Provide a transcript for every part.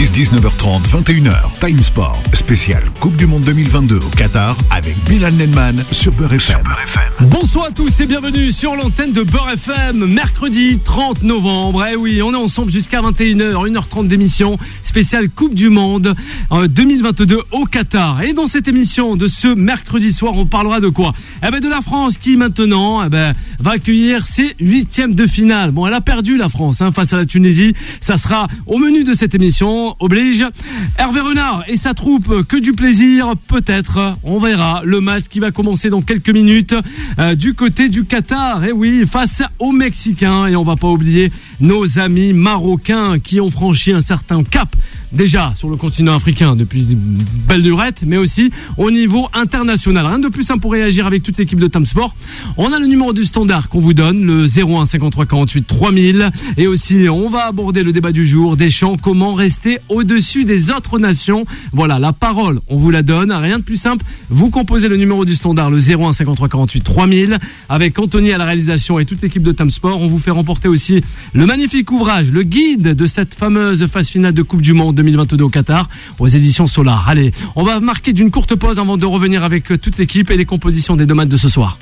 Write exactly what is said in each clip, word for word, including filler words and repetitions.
dix-neuf heures trente, vingt et une heures, Time Sport, spécial Coupe du Monde deux mille vingt-deux au Qatar avec Bilal Nenman sur Beurre F M. Bonsoir à tous et bienvenue sur l'antenne de Beurre F M, mercredi trente novembre. Eh oui, on est ensemble jusqu'à vingt et une heures, une heure trente d'émission spéciale Coupe du Monde deux mille vingt-deux au Qatar. Et dans cette émission de ce mercredi soir, on parlera de quoi ? Eh ben de la France qui maintenant eh ben, va accueillir ses huitièmes de finale. Bon, elle a perdu la France hein, face à la Tunisie. Ça sera au menu de cette émission, oblige. Hervé Renard et sa troupe, que du plaisir, peut-être. On verra le match qui va commencer dans quelques minutes euh, du côté du Qatar. Et oui, face aux Mexicains. Et on va pas oublier nos amis marocains qui ont franchi un certain cap. Déjà sur le continent africain depuis une belle durette, mais aussi au niveau international. Rien de plus simple pour réagir avec toute l'équipe de Time Sport. On a le numéro du standard qu'on vous donne, le zéro un cinquante-trois quarante-huit trois mille. Et aussi, on va aborder le débat du jour, Deschamps, comment rester au-dessus des autres nations. Voilà, la parole, on vous la donne. Rien de plus simple. Vous composez le numéro du standard, le zéro un cinquante-trois quarante-huit trois mille. Avec Anthony à la réalisation et toute l'équipe de Time Sport. On vous fait remporter aussi le magnifique ouvrage, le guide de cette fameuse phase finale de Coupe du Monde deux mille vingt-deux au Qatar, aux éditions Solar. Allez, on va marquer d'une courte pause avant de revenir avec toute l'équipe et les compositions des deux matchs de ce soir.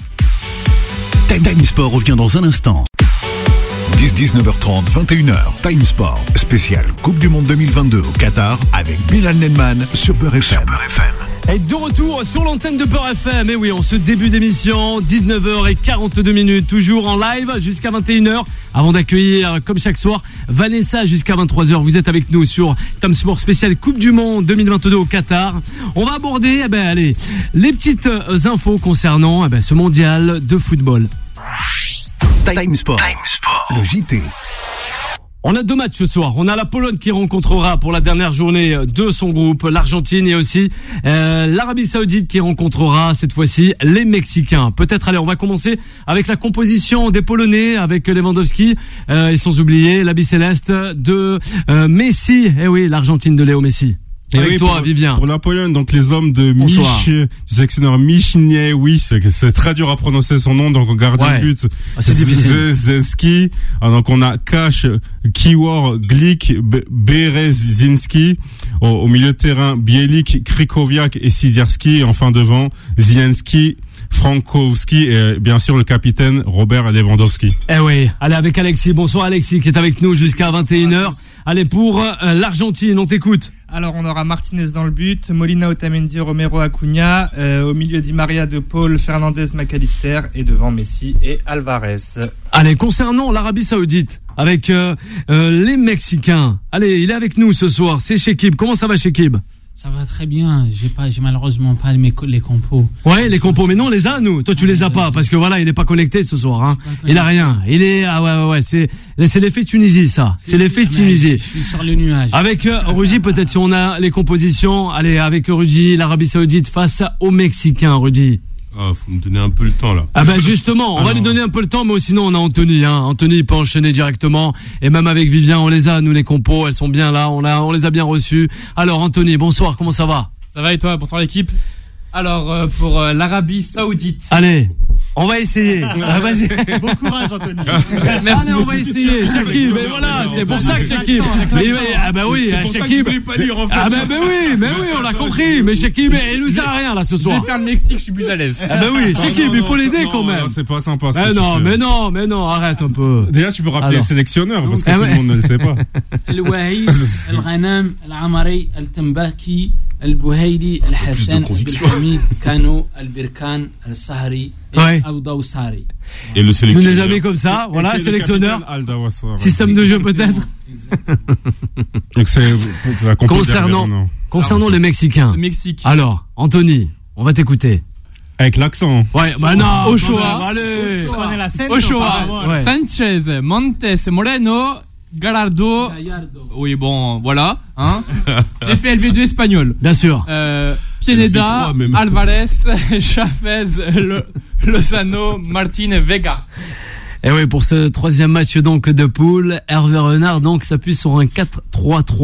Time Sport revient dans un instant. dix-neuf heures trente, vingt et une heures, Time Sport, spécial Coupe du Monde deux mille vingt-deux au Qatar avec Bilal Nenman sur Beurre F M. Et de retour sur l'antenne de Beurre F M. Et oui, en ce début d'émission, dix-neuf heures quarante-deux minutes, toujours en live jusqu'à vingt et une heures. Avant d'accueillir, comme chaque soir, Vanessa jusqu'à vingt-trois heures. Vous êtes avec nous sur Time Sport spécial Coupe du Monde deux mille vingt-deux au Qatar. On va aborder, eh ben, allez, les petites infos concernant eh ben, ce mondial de football. Time Sport, Time Sport, le J T. On a deux matchs ce soir. On a la Pologne qui rencontrera pour la dernière journée de son groupe l'Argentine et aussi euh, l'Arabie Saoudite qui rencontrera cette fois-ci les Mexicains. Peut-être, allez, on va commencer avec la composition des Polonais avec Lewandowski euh, et sans oublier l'habit céleste de euh, Messi. Eh oui, l'Argentine de Léo Messi. Et avec oui, toi, pour, Vivien. Pour la Pologne, donc les hommes de Mich, du sélectionneur Michniewicz, c'est très dur à prononcer son nom, donc gardien ouais. de but, ah, c'est difficile. Zeski, donc on a Kash, Kiwor, Glik, Berezinski, au, au milieu de terrain, Bielik, Krikowiak et Sidzierski, et enfin devant, Zielinski, Frankowski et bien sûr le capitaine Robert Lewandowski. Eh oui, allez avec Alexis. Bonsoir Alexis qui est avec nous jusqu'à vingt et une heures. Allez pour euh, l'Argentine, on t'écoute. Alors on aura Martinez dans le but, Molina, Otamendi, Romero, Acuna, euh, au milieu Di Maria, De Paul, Fernandez, McAllister et devant Messi et Alvarez. Allez, concernant l'Arabie Saoudite avec euh, euh, les Mexicains. Allez, il est avec nous ce soir, c'est Chekib. Comment ça va Chekib ? Ça va très bien. J'ai pas, j'ai malheureusement pas mes, les compos. Ouais, les compos, mais non, on les a, nous. Toi, tu les as pas, parce que voilà, il est pas connecté ce soir, hein. Il a rien. Il est, ah ouais, ouais, ouais, c'est, c'est l'effet Tunisie, ça. C'est, c'est l'effet Tunisie. Je suis sur le nuage. Avec euh, Rudy, peut-être si on a les compositions. Allez, avec Rudy, l'Arabie Saoudite face aux Mexicains, Rudy. Ah, faut me donner un peu le temps, là. Ah ben justement, on ah va non. lui donner un peu le temps, mais sinon on a Anthony, hein. Anthony, il peut enchaîner directement. Et même avec Vivien, on les a, nous, les compos, elles sont bien là, on a, on les a bien reçues. Alors, Anthony, bonsoir, comment ça va? Ça va et toi? Bonsoir l'équipe. Alors, euh, pour euh, l'Arabie Saoudite. Allez, on va essayer. Ah, vas-y. Bon courage, Anthony. Merci. Allez, on va essayer. Chekib, mais voilà, c'est pour ça que Chekib. Mais oui, ah bah oui, Chekib. Ah bah, bah oui, mais oui, on l'a compris. Mais Chekib, il nous sert à rien là ce soir. Je vais faire le Mexique, je suis plus à l'aise. Ah bah oui, Chekib, il faut l'aider quand même. C'est pas sympa. Mais non, mais non, mais non, arrête un peu. Déjà, tu peux rappeler les sélectionneurs parce que tout le monde ne le sait pas. El-Wahid, El-Ghanam, El-Amari, El-Tambaki, El-Bouhaili, El-Hassan, El-Hamid, Kano, El-Birkan, El-Sahri et Al-Dawsari. Et le sélectionneur. Nous les amis comme ça, voilà, sélectionneur. Système de jeu peut-être. Donc c'est la concernant concernant les Mexicains. Le Mexique. Alors, Anthony, on va t'écouter. Avec l'accent. Ouais, bah non. Ochoa. Allez. Ochoa. Ouais. Sanchez, Montes, Moreno, Gallardo. Oui, bon, voilà. Hein. J'ai fait L V deux espagnol. Bien sûr. Euh, Pineda, Alvarez, Chavez, Le, Lozano, Martin, Vega. Et oui, pour ce troisième match donc de poule, Hervé Renard donc s'appuie sur un quatre trois trois.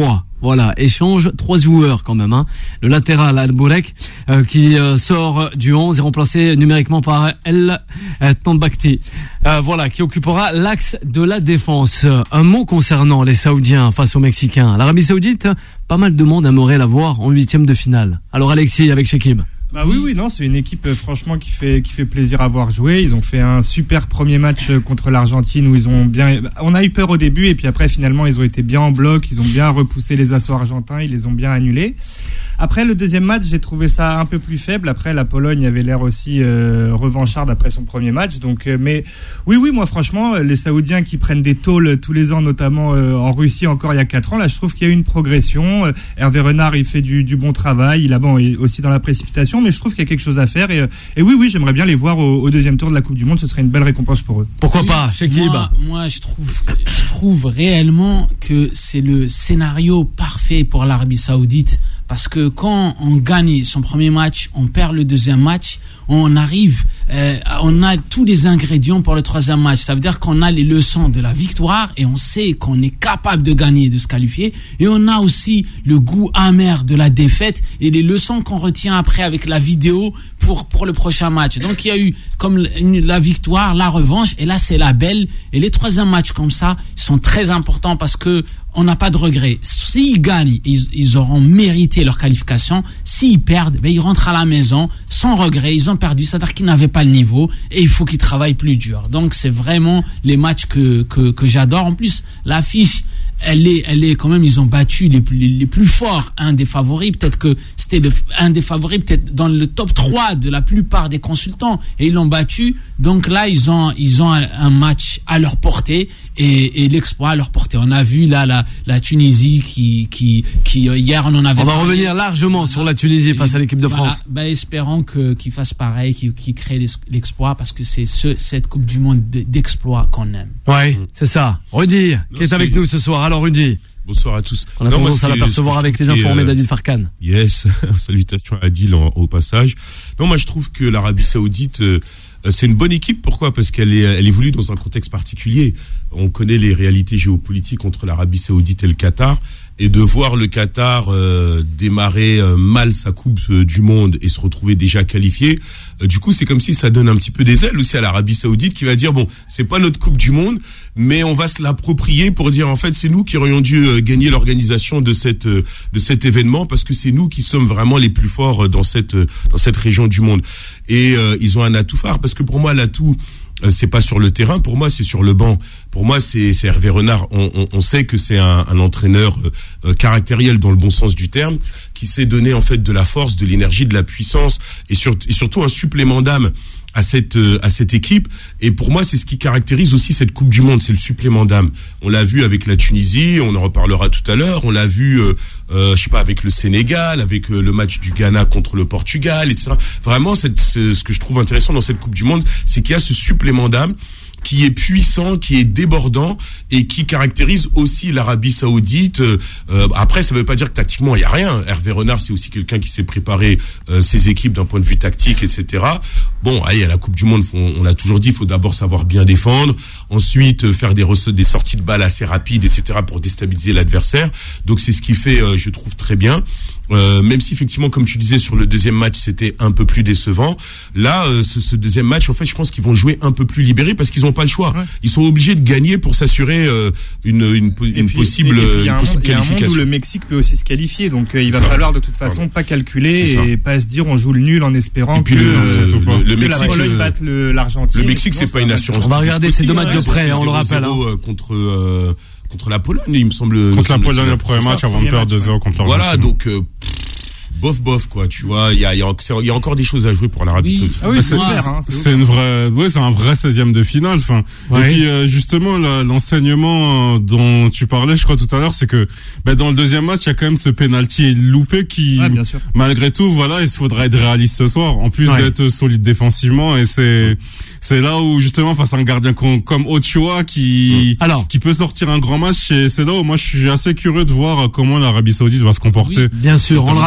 Voilà, échange trois joueurs quand même. Hein. Le latéral Al-Bourek euh, qui euh, sort du onze est remplacé numériquement par El euh, Tambakti. Euh, voilà, qui occupera l'axe de la défense. Un mot concernant les Saoudiens face aux Mexicains. L'Arabie Saoudite, pas mal de monde aimerait la voir en huitième de finale. Alors Alexis avec Shekib. Bah oui, oui, non, c'est une équipe euh, franchement qui fait qui fait plaisir à voir jouer. Ils ont fait un super premier match euh, contre l'Argentine où ils ont bien. On a eu peur au début et puis après finalement ils ont été bien en bloc. Ils ont bien repoussé les assauts argentins. Ils les ont bien annulés. Après le deuxième match, j'ai trouvé ça un peu plus faible. Après la Pologne avait l'air aussi euh, revancharde après son premier match. Donc, euh, mais oui, oui, moi franchement, les Saoudiens qui prennent des tôles tous les ans, notamment euh, en Russie encore il y a quatre ans, là je trouve qu'il y a eu une progression. Euh, Hervé Renard, il fait du, du bon travail. Il a bon, il est aussi dans la précipitation, mais je trouve qu'il y a quelque chose à faire. Et, euh, et oui, oui, j'aimerais bien les voir au, au deuxième tour de la Coupe du Monde. Ce serait une belle récompense pour eux. Pourquoi oui, pas, Shekib? Moi, moi, je trouve, je trouve réellement que c'est le scénario parfait pour l'Arabie Saoudite. Parce que quand on gagne son premier match, on perd le deuxième match, on arrive, euh, on a tous les ingrédients pour le troisième match. Ça veut dire qu'on a les leçons de la victoire et on sait qu'on est capable de gagner et de se qualifier. Et on a aussi le goût amer de la défaite et les leçons qu'on retient après avec la vidéo pour pour le prochain match. Donc il y a eu comme une, la victoire, la revanche, et là c'est la belle. Et les troisième matchs comme ça sont très importants parce que on n'a pas de regrets. S'ils gagnent, ils, ils auront mérité leur qualification. S'ils perdent, ben ils rentrent à la maison sans regret. Ils ont perdu, c'est-à-dire qu'ils n'avaient pas le niveau et il faut qu'ils travaillent plus dur. Donc c'est vraiment les matchs que que, que j'adore. En plus, l'affiche, elle est, elle est quand même, ils ont battu les plus, les plus forts, un des favoris. Peut-être que c'était le, un des favoris, peut-être dans le top trois de la plupart des consultants, et ils l'ont battu. Donc là, ils ont, ils ont un, un match à leur portée et, et l'exploit à leur portée. On a vu là la, la Tunisie qui, qui, qui hier on en avait. On va parlé. revenir largement sur la Tunisie face à l'équipe de voilà, France. ben espérons que qu'ils fassent pareil, qu'ils, qu'ils créent l'exploit parce que c'est ce, cette Coupe du Monde d'exploit qu'on aime. Ouais, c'est ça. Rudy, qui est avec nous ce soir. Alors Rudy. Bonsoir à tous. On a non, tendance à l'apercevoir avec les informés euh, d'Adil Farkan. Yes, salutations à Adil en, au passage. Non, moi je trouve que l'Arabie Saoudite, euh, c'est une bonne équipe. Pourquoi ? Parce qu'elle est, elle évolue dans un contexte particulier. On connaît les réalités géopolitiques entre l'Arabie Saoudite et le Qatar. Et de voir le Qatar euh, démarrer euh, mal sa Coupe euh, du Monde et se retrouver déjà qualifié, euh, du coup c'est comme si ça donne un petit peu des ailes aussi à l'Arabie Saoudite qui va dire bon, c'est pas notre Coupe du Monde, mais on va se l'approprier pour dire en fait c'est nous qui aurions dû euh, gagner l'organisation de cette euh, de cet événement parce que c'est nous qui sommes vraiment les plus forts dans cette euh, dans cette région du monde. Et euh, ils ont un atout phare parce que pour moi l'atout c'est pas sur le terrain, pour moi c'est sur le banc. Pour moi c'est, c'est Hervé Renard. On, on, on sait que c'est un, un entraîneur euh, caractériel dans le bon sens du terme, qui sait donner en fait de la force, de l'énergie, de la puissance et, sur, et surtout un supplément d'âme à cette euh, à cette équipe. Et pour moi c'est ce qui caractérise aussi cette Coupe du Monde, c'est le supplément d'âme. On l'a vu avec la Tunisie, on en reparlera tout à l'heure. On l'a vu, euh, euh, je sais pas, avec le Sénégal, avec euh, le match du Ghana contre le Portugal, et cetera. Vraiment, c'est, c'est, ce que je trouve intéressant dans cette Coupe du Monde, c'est qu'il y a ce supplément d'âme qui est puissant, qui est débordant et qui caractérise aussi l'Arabie Saoudite. Euh, après, ça ne veut pas dire que tactiquement il y a rien. Hervé Renard, c'est aussi quelqu'un qui sait préparer euh, ses équipes d'un point de vue tactique, et cetera. Bon, allez, à la Coupe du Monde, faut, on l'a toujours dit, il faut d'abord savoir bien défendre, ensuite euh, faire des, rece- des sorties de balles assez rapides, et cetera, pour déstabiliser l'adversaire. Donc c'est ce qu'il fait, euh, je trouve très bien. Euh, même si effectivement, comme tu disais, sur le deuxième match, c'était un peu plus décevant. Là, euh, ce, ce deuxième match, en fait, je pense qu'ils vont jouer un peu plus libérés parce qu'ils n'ont pas le choix. Ouais. Ils sont obligés de gagner pour s'assurer euh, une, une, une puis, possible, et, et une possible qualification. Il y a un monde où le Mexique peut aussi se qualifier, donc euh, il va ça. falloir de toute façon Pardon. pas calculer et pas se dire on joue le nul en espérant que, le, euh, le, le, le Mexique, la Pologne batte le, l'Argentine. Le Mexique, c'est pas une assurance. On va regarder ces deux matchs de près, on le rappelle. Hein. Contre euh, contre la Pologne, il me semble. Contre la Pologne, le premier match avant de perdre deux zéro contre l'Argentine. Voilà, donc. Euh, bof bof quoi, tu vois, il y a il y a il y a encore des choses à jouer pour l'Arabie oui. Saoudite. Ah oui, c'est, c'est, hein, c'est, c'est une vraie ouais, c'est un vrai seizième de finale, enfin. Ouais. Et puis euh, justement là, l'enseignement dont tu parlais, je crois tout à l'heure, c'est que ben dans le deuxième match, il y a quand même ce penalty loupé qui ouais, bien sûr. Malgré tout, voilà, il faudra être réaliste ce soir en plus ouais. d'être solide défensivement et c'est c'est là où justement face à un gardien comme, comme Ochoa qui Alors, qui peut sortir un grand match et c'est là où moi je suis assez curieux de voir comment l'Arabie Saoudite va se comporter. Oui, bien sûr, on le rappelle, c'est le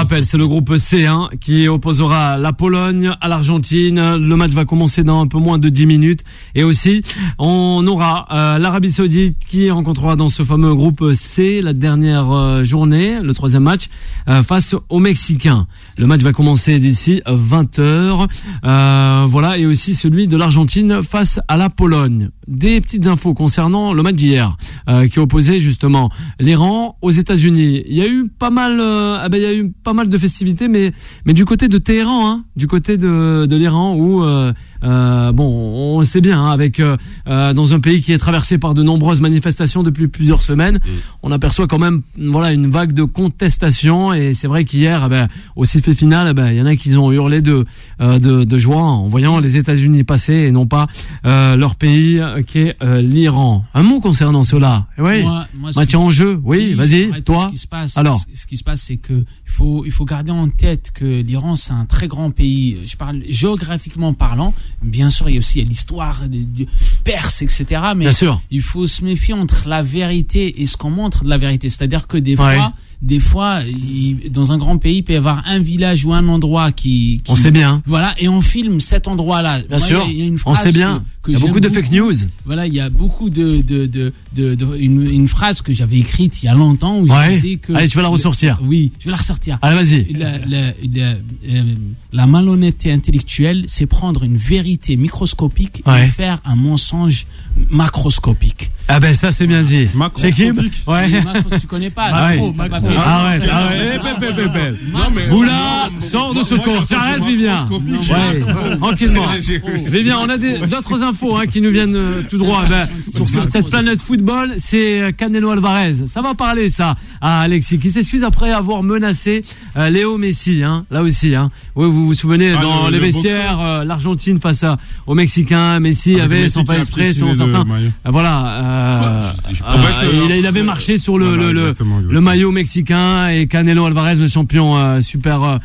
groupe C, hein, qui opposera la Pologne à l'Argentine. Le match va commencer dans un peu moins de dix minutes. Et aussi, on aura euh, l'Arabie Saoudite qui rencontrera dans ce fameux groupe C la dernière euh, journée, le troisième match, euh, face aux Mexicains. Le match va commencer d'ici vingt heures. Euh, voilà, et aussi celui de l'Argentine face à la Pologne. Des petites infos concernant le match d'hier, euh, qui opposait justement l'Iran aux États-Unis. Il y a eu pas mal, euh, ah ben il y a eu pas mal de festivités, mais mais du côté de Téhéran, hein, du côté de de l'Iran où euh, euh, bon, on sait bien, hein, avec euh, euh, dans un pays qui est traversé par de nombreuses manifestations depuis plusieurs semaines, mmh. on aperçoit quand même voilà une vague de contestation. Et c'est vrai qu'hier, eh ben, au sifflet final, eh ben, il y en a qui ont hurlé de euh, de, de joie en voyant les États-Unis passer et non pas euh, leur pays euh, qui est euh, l'Iran. Un mot concernant cela. Oui. Moi, moi, match en jeu. Oui, oui, vas-y. Toi. Ce qui se passe, alors, ce qui se passe, c'est que il faut il faut garder en tête que l'Iran c'est un très grand pays. Je parle géographiquement parlant. Bien sûr, il y a aussi l'histoire de, de Perse, et cetera. Mais il faut se méfier entre la vérité et ce qu'on montre de la vérité. C'est-à-dire que des ouais. fois, des fois, il, dans un grand pays, il peut y avoir un village ou un endroit qui, qui on sait bien. Voilà, et on filme cet endroit-là. Bien Moi, sûr. Il y a, il y a une phrase on sait bien. Que, que il y a beaucoup de beaucoup, fake news. Voilà, il y a beaucoup de, de, de, de, de une, une phrase que j'avais écrite il y a longtemps où ouais. je disais que. Allez, tu vas la ressortir. Le, oui, je vais la ressortir. Allez, vas-y. La, la, la, euh, la malhonnêteté intellectuelle, c'est prendre une vérité microscopique ouais. et faire un mensonge macroscopique. Ah ben ça c'est bien dit. Macroscopique. Ouais. Macro, tu connais pas. Ah, macro, ouais. macro. Macro. Ah ouais. Ah ouais. Non mais. Oula, sors de ce corps. J'arrête, Vivien. Ouais. Tranquillement. Vivien, on a des, d'autres infos hein, qui nous viennent euh, tout droit. Ben, sur cette, cette planète football, c'est Canelo Alvarez. Ça va parler ça à Alexis qui s'excuse après avoir menacé euh, Léo Messi. Hein, là aussi. Hein. Oui, vous vous souvenez ah, dans le, les le vestiaires, euh, l'Argentine face à, aux Mexicains, Messi ah, avait Messi sans pas exprès sur certains. Euh, voilà. Euh, en fait, euh, il, il avait marché sur le, voilà, le, le, exactement, exactement. le maillot mexicain et Canelo Alvarez, le champion euh, super euh,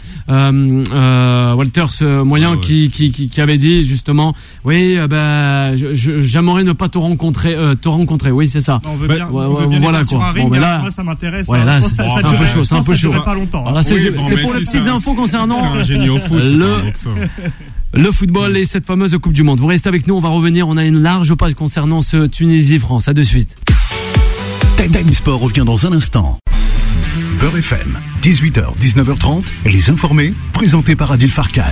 euh, Walters euh, moyen, ah, ouais. qui, qui, qui, qui avait dit justement, oui, euh, ben, je, je, j'aimerais ne pas te rencontrer, euh, te rencontrer. Oui, c'est ça. On veut bien, ouais, on veut bien voilà quoi. Sur un ring, bon, là, moi ça m'intéresse. Ouais, hein, là, je pense c'est ça, un durait, peu chaud, c'est un peu chaud. Pas longtemps. Alors là, c'est, oui, c'est, bon, c'est pour les petites un, infos concernant c'est un génie au foot, le, le football et cette fameuse Coupe du Monde. Vous restez avec nous, on va revenir. On a une large page concernant ce Tunisie-France. À de suite. Time Sport revient dans un instant. Beurre F M, dix-huit heures, dix-neuf heures trente, et les informés, présentés par Adil Farkan.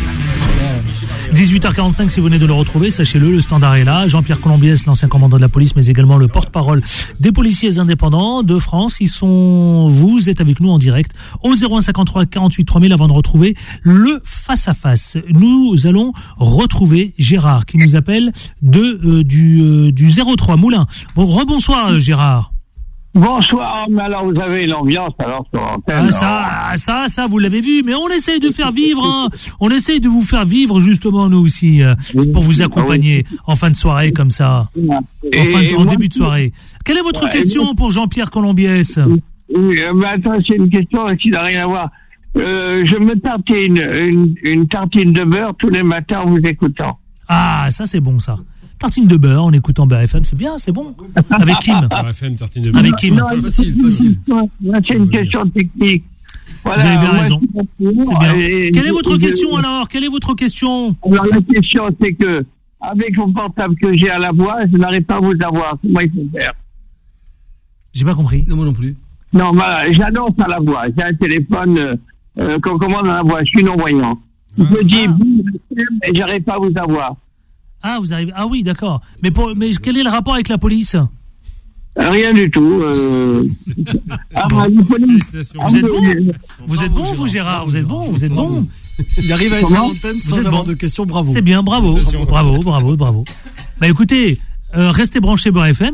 dix-huit heures quarante-cinq, si vous venez de le retrouver, sachez-le, le standard est là. Jean-Pierre Colombiès, l'ancien commandant de la police, mais également le porte-parole des policiers indépendants de France. Ils sont, vous êtes avec nous en direct au zéro un cinquante-trois quarante-huit trois mille avant de retrouver le face-à-face. Nous allons retrouver Gérard qui nous appelle de, euh, du, euh, du zéro trois Moulins. Bon, rebonsoir Gérard. Bonsoir, mais alors vous avez l'ambiance alors sur l'antenne. Ah, ça, ça, ça, vous l'avez vu, mais on essaye de faire vivre, hein. On essaye de vous faire vivre justement nous aussi, euh, pour vous accompagner en fin de soirée comme ça, en, fin de, en début de soirée. Quelle est votre ouais, question pour Jean-Pierre Colombiès? Oui, mais attends, c'est une question qui n'a rien à voir. Euh, je me tartine une, une tartine de beurre tous les matins en vous écoutant. Ah, ça c'est bon ça. Tartine de beurre en écoutant Beurre F M, c'est bien, c'est bon. Avec Kim. Beurre F M, tartine de beurre. Avec Kim. Non, facile, facile. C'est une question technique. Voilà, vous avez bien raison. C'est bien. Et, Quelle est votre et, question alors? Quelle est votre question? Alors la question c'est que, avec mon portable que j'ai à la voix, je n'arrive pas à vous avoir. Comment il faut faire? J'ai pas compris. Non, moi non plus. Non, voilà, j'annonce à la voix. J'ai un téléphone euh, qu'on commande à la voix. Je suis non-voyant. Je me dis, ah. et j'arrive pas à vous avoir. Ah, vous arrivez. Ah oui, d'accord. Mais pour, mais quel est le rapport avec la police? Rien du tout. Euh... ah, bon. la police. Vous êtes bon. Vous êtes bon, vous Gérard. Vous êtes bon. Vous êtes bon. Il arrive à être à l'antenne sans avoir bon. de questions. Bravo. C'est bien. Bravo. Bravo. Bravo. Bravo. Bah écoutez, euh, restez branchés Beurre F M.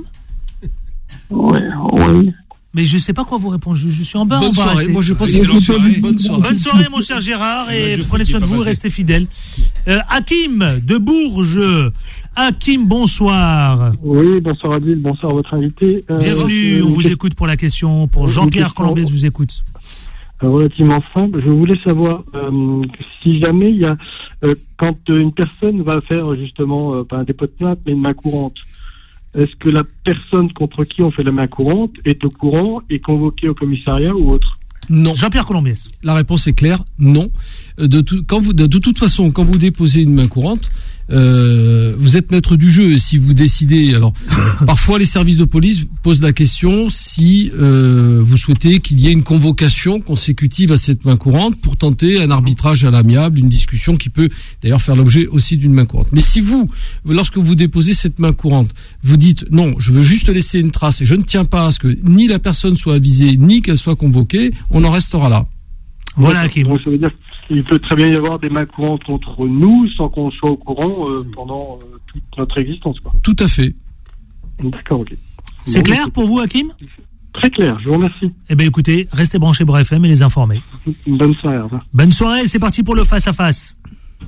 Oui. Oui. Mais je sais pas quoi vous répondre. Je, je suis en bas. Bonne en bas, soirée. c'est... Moi, je pense que c'est une bonne soirée. Bonne soirée, mon cher Gérard, et prenez soin de vous, restez fidèles. Euh, Hakim de Bourges. Hakim, bonsoir. Oui, bonsoir Adil, bonsoir à votre invité. Euh, Bienvenue, on vous écoute pour la question. Pour Jean-Pierre Colombiès vous écoute. Euh, relativement simple. Je voulais savoir euh, si jamais il y a euh, quand une personne va faire justement euh, pas un dépôt de plainte, mais une main courante. Est-ce que la personne contre qui on fait la main courante est au courant et convoquée au commissariat ou autre? Non. Jean-Pierre Colombiès. La réponse est claire, non. De, tout, quand vous, de, de toute façon, quand vous déposez une main courante, euh, vous êtes maître du jeu. Et si vous décidez, alors parfois les services de police posent la question si euh, vous souhaitez qu'il y ait une convocation consécutive à cette main courante pour tenter un arbitrage à l'amiable, une discussion qui peut d'ailleurs faire l'objet aussi d'une main courante. Mais si vous, lorsque vous déposez cette main courante, vous dites non, je veux juste laisser une trace et je ne tiens pas à ce que ni la personne soit avisée ni qu'elle soit convoquée, on en restera là. Voilà, Hakim. Donc ça veut dire qu'il peut très bien y avoir des mains courantes contre nous sans qu'on soit au courant euh, pendant euh, toute notre existence, quoi. Tout à fait. D'accord, ok. C'est Bon, clair c'est- pour vous, Hakim? Très clair, je vous remercie. Eh bien, écoutez, restez branchés Beurre F M et les informer. Une bonne soirée, au revoir. Bonne soirée, c'est parti pour le face-à-face.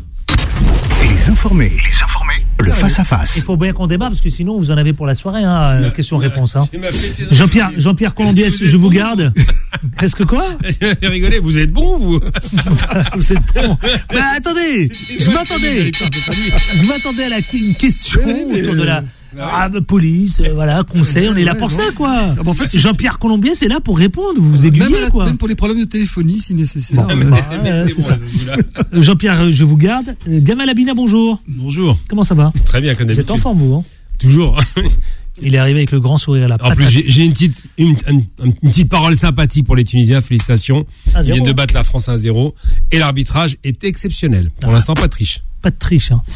Les informés. Les informés. Le face-à-face. Il faut bien qu'on démarre parce que sinon vous en avez pour la soirée, hein, euh, question-réponse. Hein. Jean-Pierre, Jean-Pierre Colombiès, je vous garde. Est-ce que quoi? Tu m'as fait rigoler, vous êtes bon, vous? Vous êtes bon. Mais attendez, je m'attendais. Je m'attendais à la, une question autour de la ah, police, euh, voilà, conseil, on est là pour ça, quoi. Ah, bah, en fait, c'est- Jean-Pierre Colombiès est là pour répondre, vous vous aiguillez, même, à la- quoi. même pour les problèmes de téléphonie, si nécessaire. Bon, bah, ouais, c'est ça. Euh, Jean-Pierre, euh, je vous garde. Euh, Gamal Abina, bonjour. Bonjour. Comment ça va? Très bien, comme Vous êtes d'habitude. en forme, vous, hein? Toujours. Il est arrivé avec le grand sourire à la En patate. plus, j'ai j'ai une petite, une, une- une petite parole sympathique pour les Tunisiens. Félicitations. un Ils zéro. viennent de battre la France un zéro. Et l'arbitrage est exceptionnel. Pour l'instant, pas de triche. Pas de triche, hein.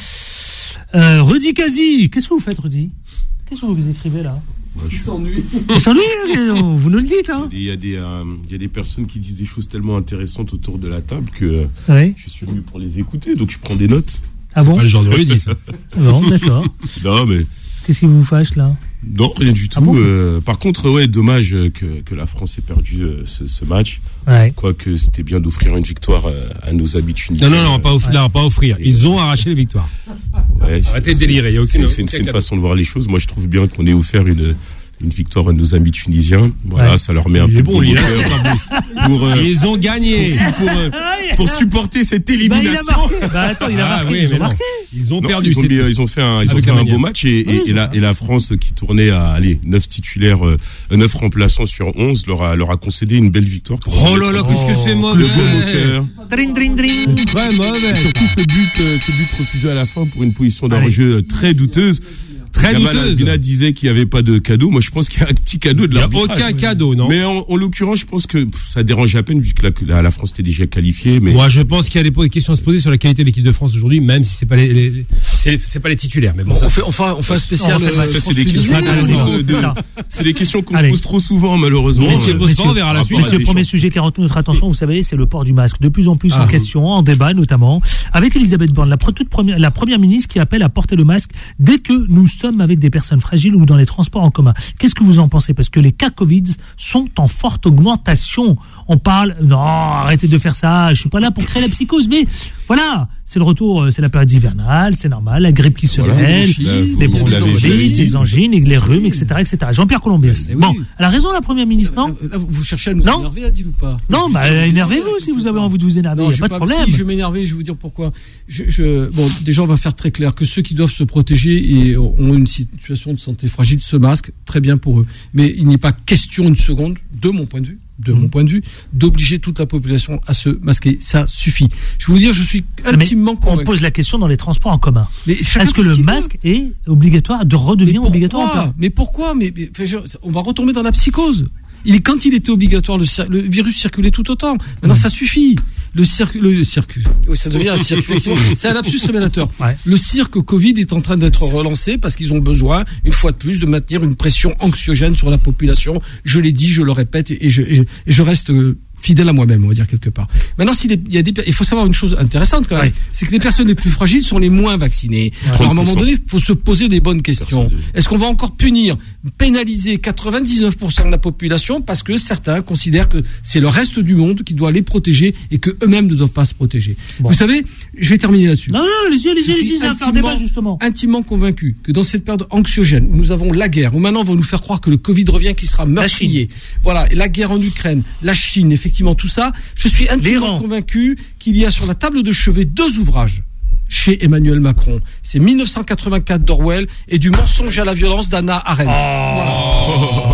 Euh, Rudy Kazi, qu'est-ce que vous faites, Rudy? Qu'est-ce que vous écrivez là? Il s'ennuie. Il s'ennuie, hein, vous nous le dites, hein? Il y a des, euh, il y a des personnes qui disent des choses tellement intéressantes autour de la table que euh, Oui. je suis venu pour les écouter, donc je prends des notes. Ah bon? Pas le genre de Rudy, ça. Bon, d'accord. Non, mais Qu'est-ce qui vous fâche là? non, rien du tout. bon Euh, par contre, ouais, dommage que, que la France ait perdu euh, ce, ce match. Ouais. Quoique c'était bien d'offrir une victoire euh, à nos habitués. Non, non, non, pas offrir. non, pas offrir. Ils ont arraché les victoires. Ouais, Arrêtez de c'est- délirer, il y a aucune- C'est c'est une, aucun c'est une cadeau. façon de voir les choses. Moi, je trouve bien qu'on ait offert une, une victoire à nos amis tunisiens. Voilà, Ouais. ça leur met un Il peu est de bon, baume il au est là, cœur c'est en plus. pour, euh, Ils ont gagné. pour, euh, pour supporter cette Bah, il a élimination. marqué. Bah, attends, il a Ah, marqué. oui, ils mais ont non. marqué. Ils ont Non, perdu. ils, ont, c'est bien- tout. ils ont fait un, ils ont Avec fait la un manière. beau match et, et, et la, et la France qui tournait à allez, neuf titulaires, euh, neuf remplaçants sur onze leur a, leur a concédé une belle victoire. Oh là là, qu'est-ce que c'est Le mauvais. baume au cœur. Dring, dring, dring. Très mauvais. Surtout ce but, euh, ce but refusé à la fin pour une position Allez. d'enjeu euh, très douteuse. Très Gamal douteuse. Albina disait qu'il n'y avait pas de cadeau. Moi, je pense qu'il y a un petit cadeau de Il n'y a l'arbitrage. aucun cadeau, non? Mais en, en l'occurrence, je pense que pff, ça dérange à peine vu que la, la, la France était déjà qualifiée. Mais Moi, je pense qu'il y a des po- questions à se poser sur la qualité de l'équipe de France aujourd'hui, même si c'est pas les, les- les- c'est, c'est pas les titulaires. Mais bon, Bon, ça, on fait, enfin, on fait un spécial. On fait euh, ça, c'est France des Tunisie. questions, Allez, qu'on se- allez, de- ça. c'est des questions qu'on se Allez. pose trop souvent, malheureusement. Messieurs, Euh, pose pas, on verra la par suite. rapport à C'est le Deschamps. premier sujet qui a retenu notre attention, vous savez, c'est le port du masque. De plus en plus en Ah. question, en débat notamment, avec Elisabeth Borne, la, pre- toute première, la première ministre qui appelle à porter le masque dès que nous sommes avec des personnes fragiles ou dans les transports en commun. Qu'est-ce que vous en pensez? Parce que les cas Covid sont en forte augmentation. On parle, non, arrêtez de faire ça, je suis pas là pour créer la psychose, mais voilà, c'est le retour, euh, c'est la période hivernale, c'est normal, la grippe qui se Voilà, mêle, vous l'avez- les vous l'avez bronchiolites, dit. les angines, et les rhumes, et cetera, et cetera. Jean-Pierre Colombiès. Eh oui. Bon, elle a raison la première ministre, non? Euh, là, vous cherchez à nous Non. énerver, Adil, ou pas? Non, bah Je- je- énervez-vous si vous avez envie de vous énerver, il Non, n'y a je pas vais de problème. Si je vais m'énerver, je vais vous dire pourquoi. Je, je, bon, déjà, on va faire très clair que ceux qui doivent se protéger et ont une situation de santé fragile se masquent, très bien pour eux. Mais il n'est pas question une seconde, de mon point de vue, de mon point de vue, d'obliger toute la population à se masquer. Ça suffit. Je vais vous dire, je suis intimement Mais convaincu. on pose la question dans les transports en commun. Mais chacun Est-ce que fait ce le qu'il veut. masque est obligatoire, de redevient Mais obligatoire ou pourquoi pas? Mais pourquoi mais, mais, enfin, je- on va retomber dans la psychose. Il est, quand il était obligatoire, le, cir- le virus circulait tout autant. Maintenant, ça suffit. Le cirque, le cirque, oui, ça devient un cirque. Effectivement. C'est un lapsus révélateur. Ouais. Le cirque Covid est en train d'être relancé parce qu'ils ont besoin, une fois de plus, de maintenir une pression anxiogène sur la population. Je l'ai dit, je le répète, et je, et je, et je reste euh, fidèle à moi-même, on va dire quelque part. Maintenant, s'il est- il y a des, il faut savoir une chose intéressante quand même, Ouais. c'est que les personnes les plus fragiles sont les moins vaccinées. Alors, à un moment donné, il faut se poser des bonnes questions. Est-ce qu'on va encore punir, pénaliser quatre-vingt-dix-neuf pour cent de la population parce que certains considèrent que c'est le reste du monde qui doit les protéger et que eux-mêmes ne doivent pas se protéger. Bon. Vous savez, je vais terminer là-dessus. Non, non, allez-y, allez-y, Je suis allez-y, ça va faire intimement- débat justement. intimement convaincu que dans cette période anxiogène où nous avons la guerre, où maintenant on va nous faire croire que le Covid revient, qui sera meurtrier. Voilà, et la guerre en Ukraine, la Chine, effectivement tout ça, je suis intimement L'Iran. convaincu qu'il y a sur la table de chevet deux ouvrages chez Emmanuel Macron. C'est mille neuf cent quatre-vingt-quatre d'Orwell et du mensonge à la violence d'Hannah Arendt. Voilà. Arrête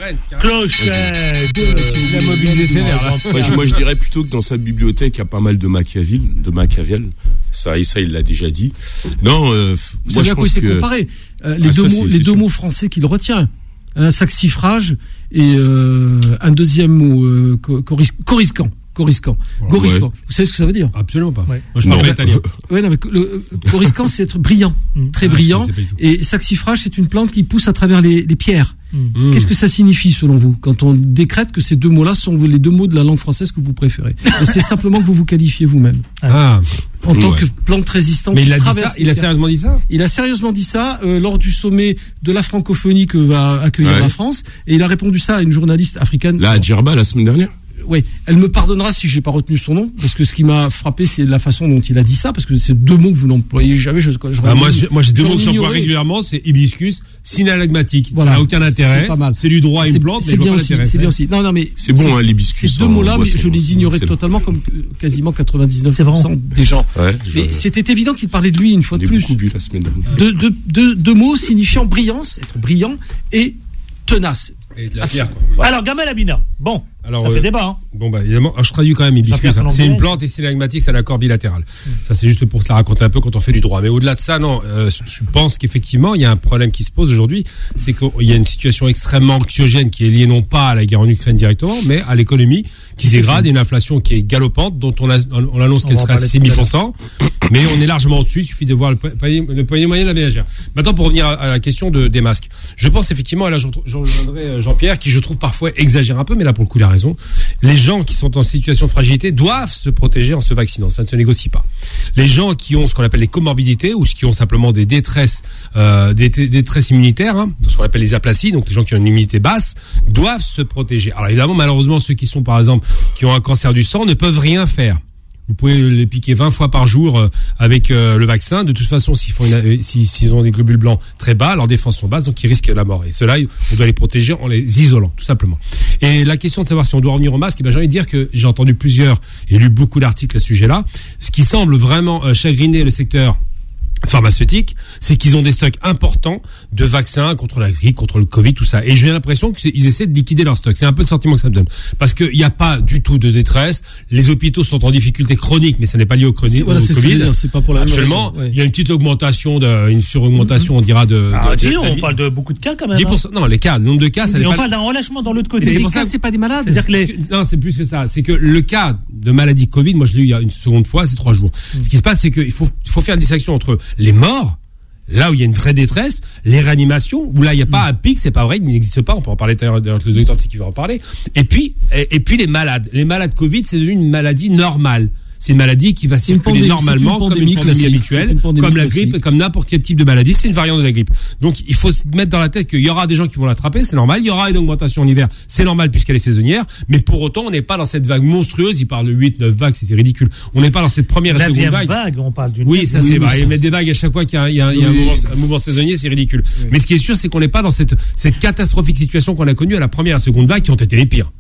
Clochette. Il a mobilisé sévère. Moi, je, moi, je dirais plutôt que dans sa bibliothèque, il y a pas mal de Machiavel, de Machiavel. Ça, et ça, il l'a déjà dit. Non, euh, vous moi, savez à quoi il s'est comparé euh, Les, ah, deux, ça, mots, c'est, les c'est deux sûr. mots français qu'il retient. Un saxifrage et euh, un deuxième mot euh, coris- coriscant. Coriscant. Ouais. Goriscant. Ouais. Vous savez ce que ça veut dire? Absolument pas. Ouais. Moi, je parle pas italien. Ouais, non, mais le coriscant, c'est être brillant, très Ah, brillant. je sais pas du tout. Et saxifrage, c'est une plante qui pousse à travers les, les pierres. Mm. Qu'est-ce que ça signifie selon vous quand on décrète que ces deux mots-là sont les deux mots de la langue française que vous préférez? Et c'est simplement que vous vous qualifiez vous-même. Ah. En tant Ouais. que plante résistante. Mais il a qui dit traverse ça, les il a pierres. sérieusement dit ça? Il a sérieusement dit ça euh, lors du sommet de la francophonie que va accueillir Ouais. la France, et il a répondu ça à une journaliste africaine. Là, à Djerba, la semaine dernière. Oui, elle me pardonnera si j'ai pas retenu son nom, parce que ce qui m'a frappé, c'est la façon dont il a dit ça, parce que c'est deux mots que vous n'employez jamais. Je, je Ah, moi, j'ai- moi, j'ai deux j'en mots que j'emploie ignorais. régulièrement, c'est hibiscus, synalagmatique. Voilà. Ça n'a aucun intérêt. C'est pas mal. C'est du droit à une C'est- plante, mais c'est je vois bien pas aussi. l'intérêt. C'est bien aussi. Non, non, mais C'est bon, hein, l'hibiscus. Ces deux en mots-là, mais boisson, je les c'est ignorais excellent. totalement, comme euh, quasiment quatre-vingt-dix-neuf pour cent des gens. Ouais, Mais je- c'était évident qu'il parlait de lui une fois de J'ai plus. beaucoup bu la semaine dernière. Deux, deux, deux, deux mots signifiant brillance, être brillant, et tenace. Et de la pierre, quoi. Alors, Gamel Abina. Bon, Alors, ça euh, fait débat. Hein. Bon, bah, évidemment, je traduis quand même hibiscus. Jean-Pierre Hein. C'est une Colombier. plante et synalagmatique, c'est un accord bilatéral. Ça, c'est juste pour se la raconter un peu quand on fait du droit. Mais au-delà de ça, non, euh, je pense qu'effectivement, il y a un problème qui se pose aujourd'hui. C'est qu'il y a une situation extrêmement anxiogène qui est liée non pas à la guerre en Ukraine directement, mais à l'économie qui se dégrade et une inflation qui est galopante, dont on, a, on annonce On qu'elle va en sera à parler six tout mille à pour cent. Mais on est largement au-dessus. Il suffit de voir le panier, le panier moyen de la ménagère. Maintenant, pour revenir à, à la question de, des masques. Je pense effectivement, et là, je rejoindrai Jean-Pierre, qui je trouve parfois exagère un peu, mais là, pour le coup, il a raison. Les gens qui sont en situation de fragilité doivent se protéger en se vaccinant. Ça ne se négocie pas. Les gens qui ont ce qu'on appelle les comorbidités ou qui ont simplement des détresses, euh, des des détresses immunitaires, hein, ce qu'on appelle les aplaties, donc les gens qui ont une immunité basse, doivent se protéger. Alors évidemment, malheureusement, ceux qui sont par exemple qui ont un cancer du sang ne peuvent rien faire. Vous pouvez les piquer vingt fois par jour euh, avec euh, le vaccin. De toute façon, s'ils font une, euh, s'ils, s'ils ont des globules blancs très bas, leurs défenses sont basses, donc ils risquent la mort. Et ceux-là, on doit les protéger en les isolant, tout simplement. Et la question de savoir si on doit revenir au masque, eh ben, j'ai envie de dire que j'ai entendu plusieurs et lu beaucoup d'articles à ce sujet-là. Ce qui semble vraiment euh, chagriner le secteur pharmaceutique, c'est qu'ils ont des stocks importants de vaccins contre la grippe, contre le Covid, tout ça. Et j'ai l'impression qu'ils essaient de liquider leurs stocks. C'est un peu le sentiment que ça me donne. Parce qu'il n'y a pas du tout de détresse. Les hôpitaux sont en difficulté chronique, mais ça n'est pas lié au, chronique, C'est- voilà, au c'est ce que je Covid. veux dire, c'est pas pour la même Absolument. raison, ouais. Il y a une petite augmentation, de, une suraugmentation, on dira, de... Ah, de, dis, de- on de- parle de beaucoup de cas quand même. dix pour cent. Non, les cas, le nombre de cas, ça Mais n'est on pas... parle d'un relâchement dans l'autre côté. Mais Les pour cas, ça- c'est pas des malades. C'est-à-dire que les- Non, c'est plus que ça. C'est que le cas de maladie Covid, moi je l'ai eu il y a une seconde fois, c'est trois jours. Ce qui se passe, c'est qu'il faut, il faut faire une distinction entre les morts, là où il y a une vraie détresse, les réanimations, où là il n'y a pas un pic, c'est pas vrai, il n'existe pas, on peut en parler d'ailleurs, d'ailleurs, le docteur qui va en parler, et puis, et, et puis les malades. Les malades Covid, c'est devenu une maladie normale. C'est une maladie qui va une circuler pandémie, normalement c'est une comme pandémie une pandémie classique. habituelle, C'est une pandémie comme la classique. grippe, comme n'importe quel type de maladie. C'est une variante de la grippe. Donc il faut se mettre dans la tête qu'il y aura des gens qui vont l'attraper, c'est normal. Il y aura une augmentation en hiver, c'est normal puisqu'elle est saisonnière. Mais pour autant, on n'est pas dans cette vague monstrueuse. Il parle de huit, neuf vagues, c'était ridicule. On n'est pas dans cette première et seconde neuvième vague. vague, on parle d'une. Oui, ça Oui, c'est oui, vrai. ça. Mettre des vagues à chaque fois qu'il y a, il y a- il y a un, Oui. mouvement, un mouvement saisonnier, c'est ridicule. Mais ce qui est sûr, c'est qu'on n'est pas dans cette, cette catastrophique situation qu'on a connue à la première et seconde vague qui ont été les pires.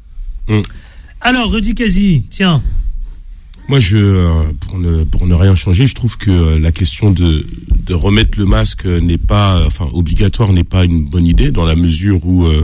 Alors, Rudy Kazi, tiens. Moi, je, euh, pour ne, pour ne rien changer, je trouve que euh, la question de, de remettre le masque n'est pas, enfin, obligatoire n'est pas une bonne idée dans la mesure où euh,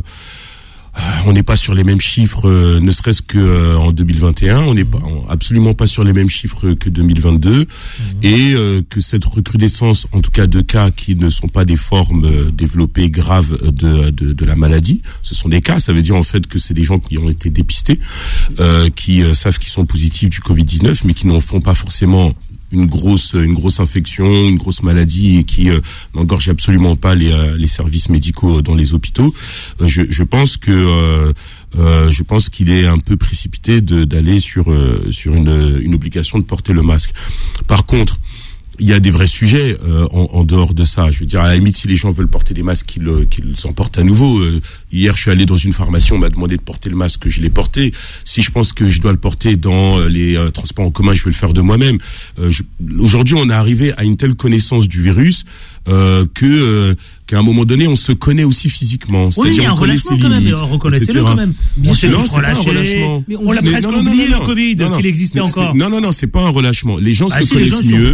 on n'est pas sur les mêmes chiffres, euh, ne serait-ce que euh, en deux mille vingt et un, on n'est pas on- absolument pas sur les mêmes chiffres que deux mille vingt-deux, mmh. et euh, que cette recrudescence, en tout cas de cas qui ne sont pas des formes euh, développées graves de, de de la maladie, ce sont des cas, ça veut dire en fait que c'est des gens qui ont été dépistés, euh, qui euh, savent qu'ils sont positifs du covid dix-neuf, mais qui n'en font pas forcément une grosse une grosse infection, une grosse maladie et qui euh, n'engorge absolument pas les euh, les services médicaux dans les hôpitaux. Euh, je je pense que euh, euh, je pense qu'il est un peu précipité de d'aller sur euh, sur une une obligation de porter le masque. Par contre, il y a des vrais sujets euh, en, en dehors de ça. Je veux dire, à la limite, si les gens veulent porter des masques, qu'ils qu'ils en portent à nouveau. Euh, hier, je suis allé dans une pharmacie, on m'a demandé de porter le masque, je l'ai porté. Si je pense que je dois le porter dans euh, les euh, transports en commun, je vais le faire de moi-même. Euh, je, aujourd'hui, on est arrivé à une telle connaissance du virus euh, que euh, qu'à un moment donné, on se connaît aussi physiquement. Oui, il y a un on connaît relâchement ses quand même. limites, Reconnaissez-le et cetera. quand même. Bien On sûr, s'est non, tous c'est pas un relâchés. relâchement. On l'a Mais presque non, non, oublié non, le Covid, non, non. qu'il existait Mais c'est- encore. Non, non, non, c'est pas un relâchement. Les gens Ah, se si, les connaissent gens sont- mieux. Ouais. Non, non,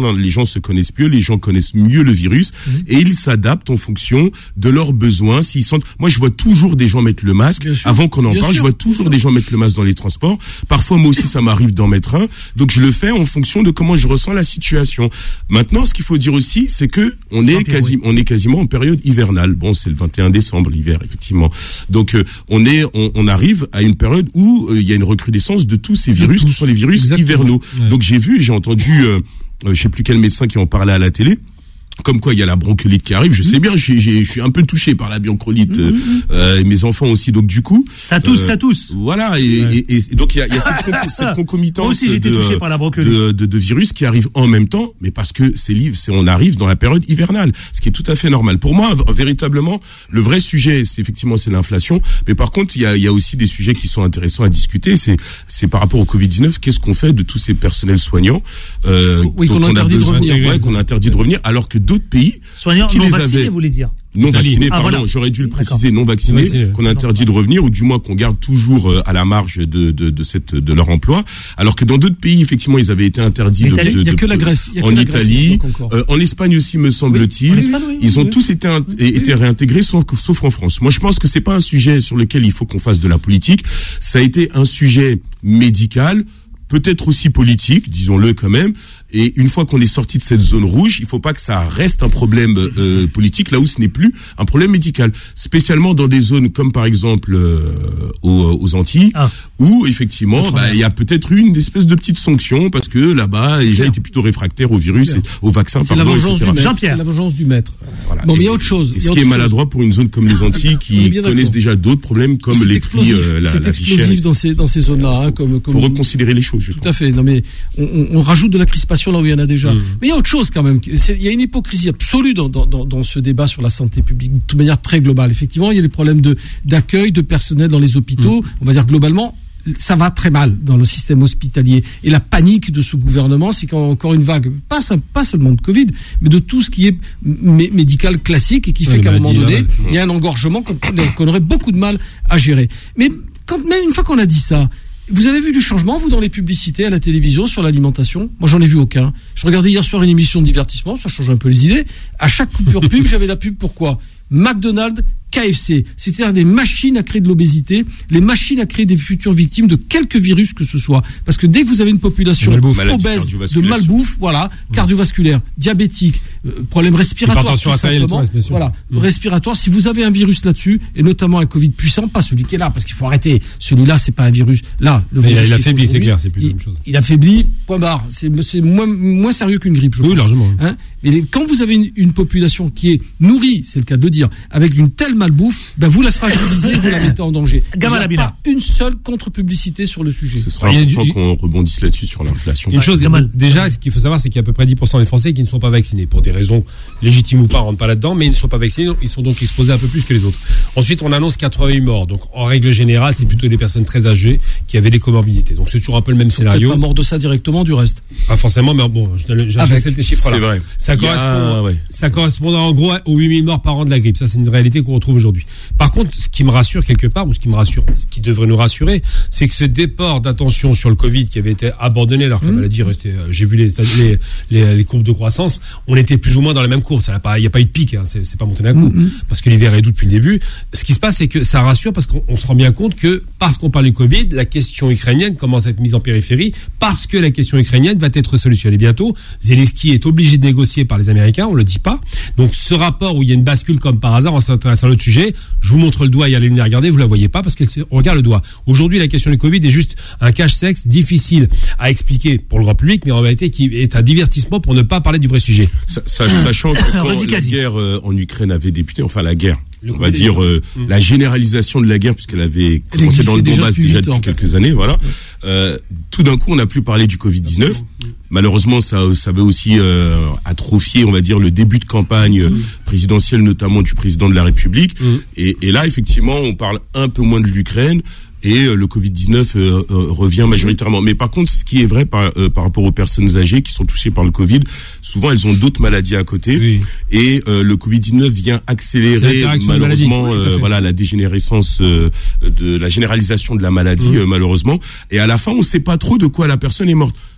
maintenant les gens se connaissent mieux, les gens connaissent mieux le virus mmh. et ils s'adaptent en fonction de leurs besoins. S'ils sentent, moi je vois toujours des gens mettre le masque avant qu'on en Bien parle. Sûr. Je vois toujours des gens mettre le masque dans les transports. Parfois moi aussi ça m'arrive d'en mettre un. Donc je le fais en fonction de comment je ressens la situation. Maintenant, ce qu'il faut dire aussi, c'est que on est quasi, oui. on est quasiment en période hivernale. Bon, c'est le vingt et un décembre, l'hiver, effectivement. Donc euh, on est, on, on arrive à une période où il euh, y a une recrudescence de tous ces virus qui sont les virus Exactement. hivernaux. Ouais. Donc j'ai vu, j'ai entendu, euh, euh, je sais plus quel médecin qui en parlait à la télé. Comme quoi il y a la bronchiolite qui arrive, je sais bien, j'ai, j'ai, je suis un peu touché par la bronchiolite, mmh, euh, mmh. Euh, et mes enfants aussi, donc du coup ça tousse, euh, ça tousse. Voilà, et, ouais. et, et, et donc il y a, il y a cette, con, cette concomitance Moi aussi, j'ai été de, touché par la bronchiolite. de, de, de virus qui arrivent en même temps, mais parce que c'est, c'est on arrive dans la période hivernale, ce qui est tout à fait normal. Pour moi, véritablement, le vrai sujet, c'est effectivement c'est l'inflation, mais par contre il y a, il y a aussi des sujets qui sont intéressants à discuter. C'est, c'est par rapport au covid dix-neuf, qu'est-ce qu'on fait de tous ces personnels soignants euh, oui, dont qu'on on a besoin, de revenir, ouais, qu'on a interdit de revenir, alors que d'autres pays soignants qui non les vaccinés, avaient, vous voulez dire non vaccinés, ah, pardon, voilà. j'aurais dû le D'accord. préciser, non vaccinés, vaccinés qu'on interdit de revenir, ou du moins qu'on garde toujours euh, à la marge de, de, de cette, de leur emploi, alors que dans d'autres pays, effectivement, ils avaient été interdits de, de, il y a de, que la Grèce, il y a en que la Grèce, Italie, euh, en Espagne aussi, me semble-t-il, oui, Espagne, oui, ils ont oui. tous été, oui, été oui. réintégrés, sauf, sauf en France. Moi, je pense que c'est pas un sujet sur lequel il faut qu'on fasse de la politique, ça a été un sujet médical, peut-être aussi politique, disons-le quand même. Et une fois qu'on est sorti de cette zone rouge, il faut pas que ça reste un problème euh, politique, là où ce n'est plus un problème médical. Spécialement dans des zones comme par exemple euh, aux, aux Antilles, ah. où effectivement, bah, il y a peut-être une espèce de petite sanction parce que là-bas, les gens étaient plutôt réfractaires au virus, et au vaccin. C'est pardon, la vengeance et cetera. du maître. Jean-Pierre. C'est la vengeance du maître. Voilà. Bon, et, mais il y a autre chose. Et ce qui est maladroit chose. pour une zone comme les Antilles qui connaissent déjà d'autres problèmes comme les prix, euh, la, c'est la explosif dans ces dans ces zones-là. Hein, comme, comme faut reconsidérer les choses. Je tout pense. à fait. Non mais on, on, on rajoute de la crispation là où il y en a déjà. Mmh. Mais il y a autre chose quand même. C'est, il y a une hypocrisie absolue dans, dans, dans, dans ce débat sur la santé publique, de toute manière très globale. Effectivement, il y a des problèmes de, d'accueil, de personnel dans les hôpitaux. Mmh. On va dire globalement, ça va très mal dans le système hospitalier. Et la panique de ce gouvernement, c'est qu'il y a encore une vague, pas, pas seulement de Covid, mais de tout ce qui est mé- médical classique et qui fait ouais, qu'à un moment donné, il y a un engorgement qu'on, qu'on aurait beaucoup de mal à gérer. Mais quand même, une fois qu'on a dit ça, vous avez vu du changement, vous, dans les publicités à la télévision sur l'alimentation? Moi, j'en ai vu aucun. Je regardais hier soir une émission de divertissement, ça change un peu les idées. À chaque coupure pub, j'avais la pub pourquoi? McDonald's, K F C, c'est-à-dire des machines à créer de l'obésité, les machines à créer des futures victimes de quelques virus que ce soit. Parce que dès que vous avez une population obèse, de malbouffe, voilà, mmh. cardiovasculaire, diabétique, euh, problème respiratoire, tout simplement, voilà, mmh. respiratoire, si vous avez un virus là-dessus, et notamment un Covid puissant, pas celui qui est là, parce qu'il faut arrêter, celui-là, c'est pas un virus, là, le virus. Il affaiblit, c'est clair, c'est plus la même chose. Il affaiblit, point barre, c'est, c'est moins, moins sérieux qu'une grippe, je oui, pense. largement. Hein, mais quand vous avez une, une population qui est nourrie, c'est le cas de le dire, avec une telle malbouffe, ben vous la fragilisez, vous la mettez en danger. Il n'y a pas une seule contre-publicité sur le sujet. Ce sera important du... qu'on rebondisse là-dessus sur l'inflation. Une chose, déjà, ce qu'il faut savoir, c'est qu'il y a à peu près dix pour cent des Français qui ne sont pas vaccinés. Pour des raisons légitimes ou pas, on ne rentre pas là-dedans, mais ils ne sont pas vaccinés, ils sont donc exposés un peu plus que les autres. Ensuite, on annonce quatre-vingt-huit morts. Donc, en règle générale, c'est plutôt des personnes très âgées qui avaient des comorbidités. Donc, c'est toujours un peu le même scénario. Pas mort de ça directement, du reste. Pas forcément, mais bon, j'accepte les chiffres là. C'est vrai. Ça correspond, ah, ouais. ça correspond en gros aux huit mille morts par an de la grippe. Ça, c'est une réalité qu'on retrouve aujourd'hui. Par contre, ce qui me rassure quelque part, ou ce qui me rassure, ce qui devrait nous rassurer, c'est que ce déport d'attention sur le Covid qui avait été abandonné alors que mmh. la maladie restait, euh, j'ai vu les, les, les, les courbes de croissance, on était plus ou moins dans la même courbe. Ça n'a pas, il n'y a pas eu de pic, hein, c'est, c'est pas monté d'un coup, mmh. parce que l'hiver est doux depuis le début. Ce qui se passe, c'est que ça rassure parce qu'on on se rend bien compte que parce qu'on parle du Covid, la question ukrainienne commence à être mise en périphérie parce que la question ukrainienne va être solutionnée bientôt. Zelensky est obligé de négocier par les Américains, on le dit pas. Donc ce rapport où il y a une bascule comme par hasard, on s'intéresse à un autre sujet. Je vous montre le doigt, il y a les lumières, regardez, vous la voyez pas parce qu'on regarde le doigt. Aujourd'hui, la question du Covid est juste un cache-sexe difficile à expliquer pour le grand public, mais en réalité qui est un divertissement pour ne pas parler du vrai sujet. Sachant que quand la guerre euh, en Ukraine avait débuté, enfin la guerre, le on va dire euh, mmh. la généralisation de la guerre, puisqu'elle avait Elle commencé dans le Donbass déjà, déjà depuis quelques années, voilà. Mmh. Euh, tout d'un coup, on n'a plus parlé du Covid dix-neuf. Mmh. Malheureusement, ça, ça veut aussi euh, atrophier, on va dire, le début de campagne mmh. présidentielle, notamment du président de la République. Mmh. Et, et là, effectivement, on parle un peu moins de l'Ukraine. Et euh, le Covid dix-neuf euh, euh, revient majoritairement. Mais par contre, ce qui est vrai par, euh, par rapport aux personnes âgées qui sont touchées par le Covid, souvent elles ont d'autres maladies à côté. Oui. Et euh, le Covid dix-neuf vient accélérer malheureusement oui, euh, voilà la dégénérescence euh, de la généralisation de la maladie mmh. euh, malheureusement. Et à la fin, on ne sait pas trop de quoi la personne est morte.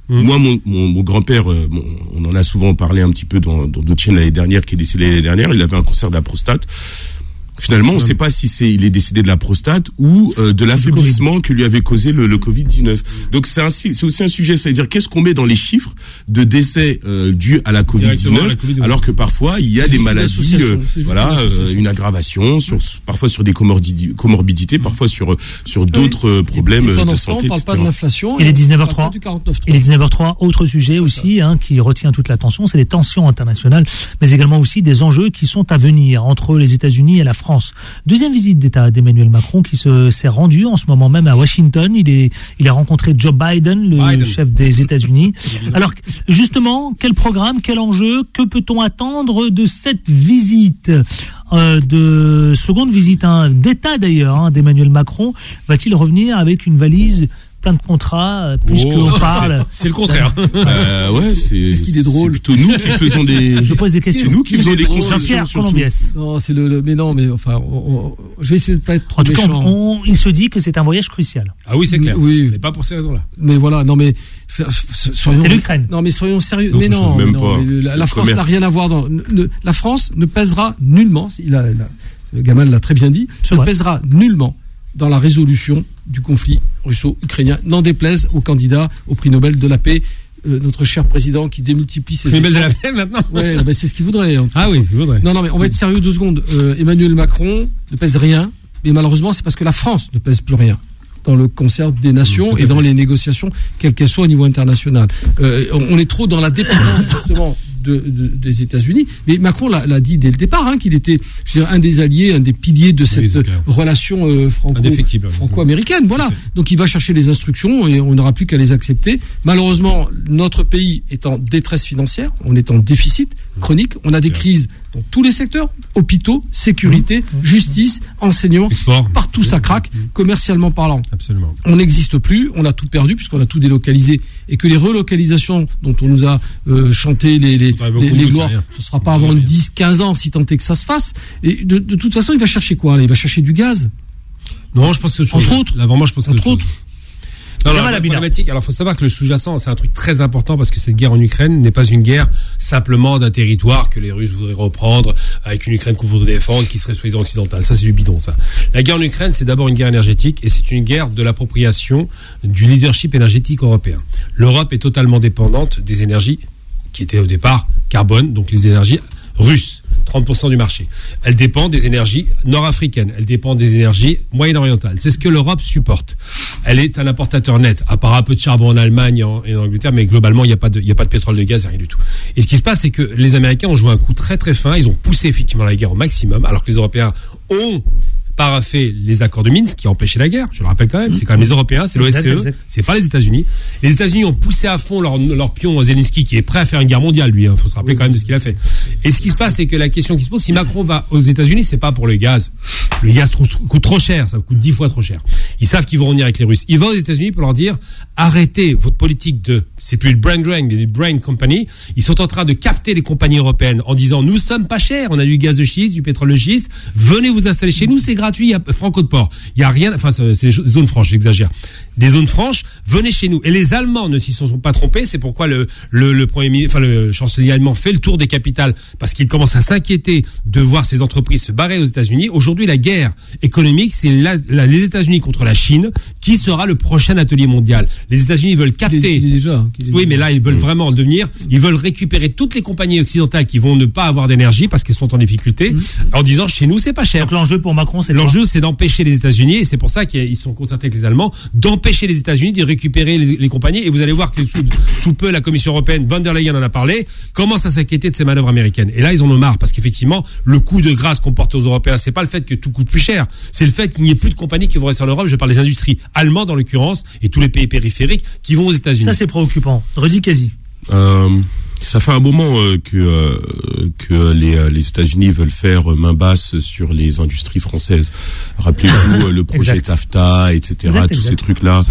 Mmh. Moi, mon, mon, mon grand-père, euh, mon, on en a souvent parlé un petit peu dans, dans d'autres chaînes l'année dernière, qui est décédé l'année dernière. Il avait un cancer de la prostate. Finalement, on ne sait pas si c'est il est décédé de la prostate ou euh, de l'affaiblissement que lui avait causé le, le covid dix-neuf. Donc c'est, un, c'est aussi un sujet, c'est-à-dire qu'est-ce qu'on met dans les chiffres de décès euh, dus à la covid dix-neuf, alors que parfois il y a des maladies, euh, voilà, euh, une aggravation, sur, parfois sur des comorbidités, comorbidités parfois sur sur d'autres oui. problèmes et, et de santé. On parle pas de l'inflation. Il est dix-neuf heures trois. Il est dix-neuf heures trois. Autre sujet aussi hein, qui retient toute l'attention, c'est les tensions internationales, mais également aussi des enjeux qui sont à venir entre les États-Unis et la France. Deuxième visite d'État d'Emmanuel Macron qui se, s'est rendu en ce moment même à Washington. Il, est, il a rencontré Joe Biden, le Biden. chef des États-Unis. Alors, justement, quel programme, quel enjeu, que peut-on attendre de cette visite euh, de seconde visite hein, d'État d'ailleurs hein, d'Emmanuel Macron? Va-t-il revenir avec une valise plein de contrats, puisqu'on oh, parle. C'est, c'est le contraire. Euh, ouais, c'est. Est-ce qu'il est drôle? C'est plutôt nous qui faisons des. Je pose des questions. C'est nous qui faisons des concessions. Jean-Pierre Colombiès. Non, c'est le, le, mais non, mais enfin, on, on, je vais essayer de pas être trop en tout méchant. Cas, on, il se dit que c'est un voyage crucial. Ah oui, c'est clair. Oui. Mais pas pour ces raisons-là. Mais voilà, non, mais. Soyons, c'est l'Ukraine. Non, mais soyons sérieux. Mais non, mais non mais la, la France commerce. N'a rien à voir dans. Ne, la France ne pèsera nullement. Il a, la, le Gamal l'a très bien dit. C'est ne vrai. Pèsera nullement dans la résolution du conflit russo-ukrainien, n'en déplaise au candidat au prix Nobel de la paix, euh, notre cher président qui démultiplie ses... Nobel de la paix maintenant. Ouais, bah c'est ce qu'il voudrait. Ah oui, c'est ce qu'il voudrait. Non, non, mais on va être sérieux deux secondes. Euh, Emmanuel Macron ne pèse rien, mais malheureusement c'est parce que la France ne pèse plus rien dans le concert des nations et dans les négociations, quelles qu'elles soient au niveau international. Euh, on est trop dans la dépendance justement de, de, des États-Unis. Mais Macron l'a, l'a dit dès le départ, hein, qu'il était je veux dire, un des alliés, un des piliers de cette oui, relation euh, franco, franco-américaine. Voilà. Donc il va chercher les instructions et on n'aura plus qu'à les accepter. Malheureusement, notre pays est en détresse financière, on est en déficit chronique, on a des crises dans tous les secteurs, hôpitaux, sécurité, mmh. justice, enseignement, export, partout ça craque, mmh. commercialement parlant. Absolument. On n'existe plus, on a tout perdu puisqu'on a tout délocalisé et que les relocalisations dont on nous a euh, chanté les, les, les, les gloires, ce sera pas avant dix, quinze ans si tant est que ça se fasse. Et de, de toute façon, il va chercher quoi là? Il va chercher du gaz. Non, je pense que entre autres. Là, vraiment, je pense que entre autres. Non, non, la problématique. Alors, faut savoir que le sous-jacent, c'est un truc très important parce que cette guerre en Ukraine n'est pas une guerre simplement d'un territoire que les Russes voudraient reprendre avec une Ukraine qu'on voudrait défendre, qui serait soi-disant occidentale. Ça, c'est du bidon, ça. La guerre en Ukraine, c'est d'abord une guerre énergétique et c'est une guerre de l'appropriation du leadership énergétique européen. L'Europe est totalement dépendante des énergies qui étaient au départ carbone, donc les énergies russes. trente pour cent du marché. Elle dépend des énergies nord-africaines. Elle dépend des énergies moyen-orientales. C'est ce que l'Europe supporte. Elle est un importateur net, à part un peu de charbon en Allemagne et en, et en Angleterre, mais globalement, il n'y a pas de, il n'y a pas de pétrole, de gaz, rien du tout. Et ce qui se passe, c'est que les Américains ont joué un coup très très fin. Ils ont poussé effectivement la guerre au maximum, alors que les Européens ont paraphé les accords de Minsk qui empêchaient la guerre. Je le rappelle quand même, c'est quand même les Européens, c'est l'O S C E, c'est pas les États-Unis. Les États-Unis ont poussé à fond leur, leur pion Zelensky qui est prêt à faire une guerre mondiale, lui. Il hein, faut se rappeler quand même de ce qu'il a fait. Et ce qui se passe, c'est que la question qui se pose, si Macron va aux États-Unis, c'est pas pour le gaz. Le gaz coûte trop cher, ça coûte dix fois trop cher. Ils savent qu'ils vont revenir avec les Russes. Il va aux États-Unis pour leur dire arrêtez votre politique de, c'est plus le brain drain, mais les brain company. Ils sont en train de capter les compagnies européennes en disant nous sommes pas chers, on a du gaz de schiste, du pétrole de schiste, venez vous installer chez nous, c'est gratuit, il y a Franco de Port. Il y a rien, enfin c'est des zones franches, j'exagère. Des zones franches, venez chez nous. Et les Allemands ne s'y sont pas trompés, c'est pourquoi le le, le premier ministre, enfin le chancelier allemand fait le tour des capitales parce qu'il commence à s'inquiéter de voir ces entreprises se barrer aux États-Unis. Aujourd'hui, la guerre économique, c'est la, la, les États-Unis contre la Chine qui sera le prochain atelier mondial. Les États-Unis veulent capter. Il est, il est déjà, il est oui, mais là ils veulent vraiment devenir. Ils veulent récupérer toutes les compagnies occidentales qui vont ne pas avoir d'énergie parce qu'elles sont en difficulté, mmh. en disant chez nous c'est pas cher. Donc l'enjeu pour Macron, c'est l'enjeu, c'est d'empêcher les États-Unis, et c'est pour ça qu'ils sont concertés avec les Allemands, d'empêcher les États-Unis de récupérer les, les compagnies. Et vous allez voir que sous, sous peu, la Commission européenne, von der Leyen en a parlé, commence à s'inquiéter de ces manœuvres américaines. Et là, ils en ont marre, parce qu'effectivement, le coup de grâce qu'on porte aux Européens, c'est pas le fait que tout coûte plus cher, c'est le fait qu'il n'y ait plus de compagnies qui vont rester en Europe. Je parle des industries allemandes, en l'occurrence, et tous les pays périphériques qui vont aux États-Unis. Ça, c'est préoccupant. Redis quasi. Euh... Ça fait un moment euh, que euh, que les euh, les États-Unis veulent faire euh, main basse sur les industries françaises. Rappelez-vous euh, le projet exact. TAFTA, et cetera. Exact, tous exact. ces trucs-là.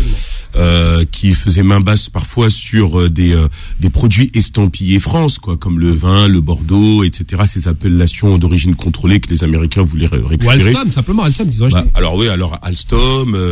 euh, qui faisait main basse parfois sur euh, des euh, des produits estampillés France, quoi, comme le vin, le Bordeaux, et cetera. Ces appellations d'origine contrôlée que les Américains voulaient ré- récupérer. Ou Alstom, simplement Alstom, ils ont acheté. Bah, alors oui, alors Alstom, euh,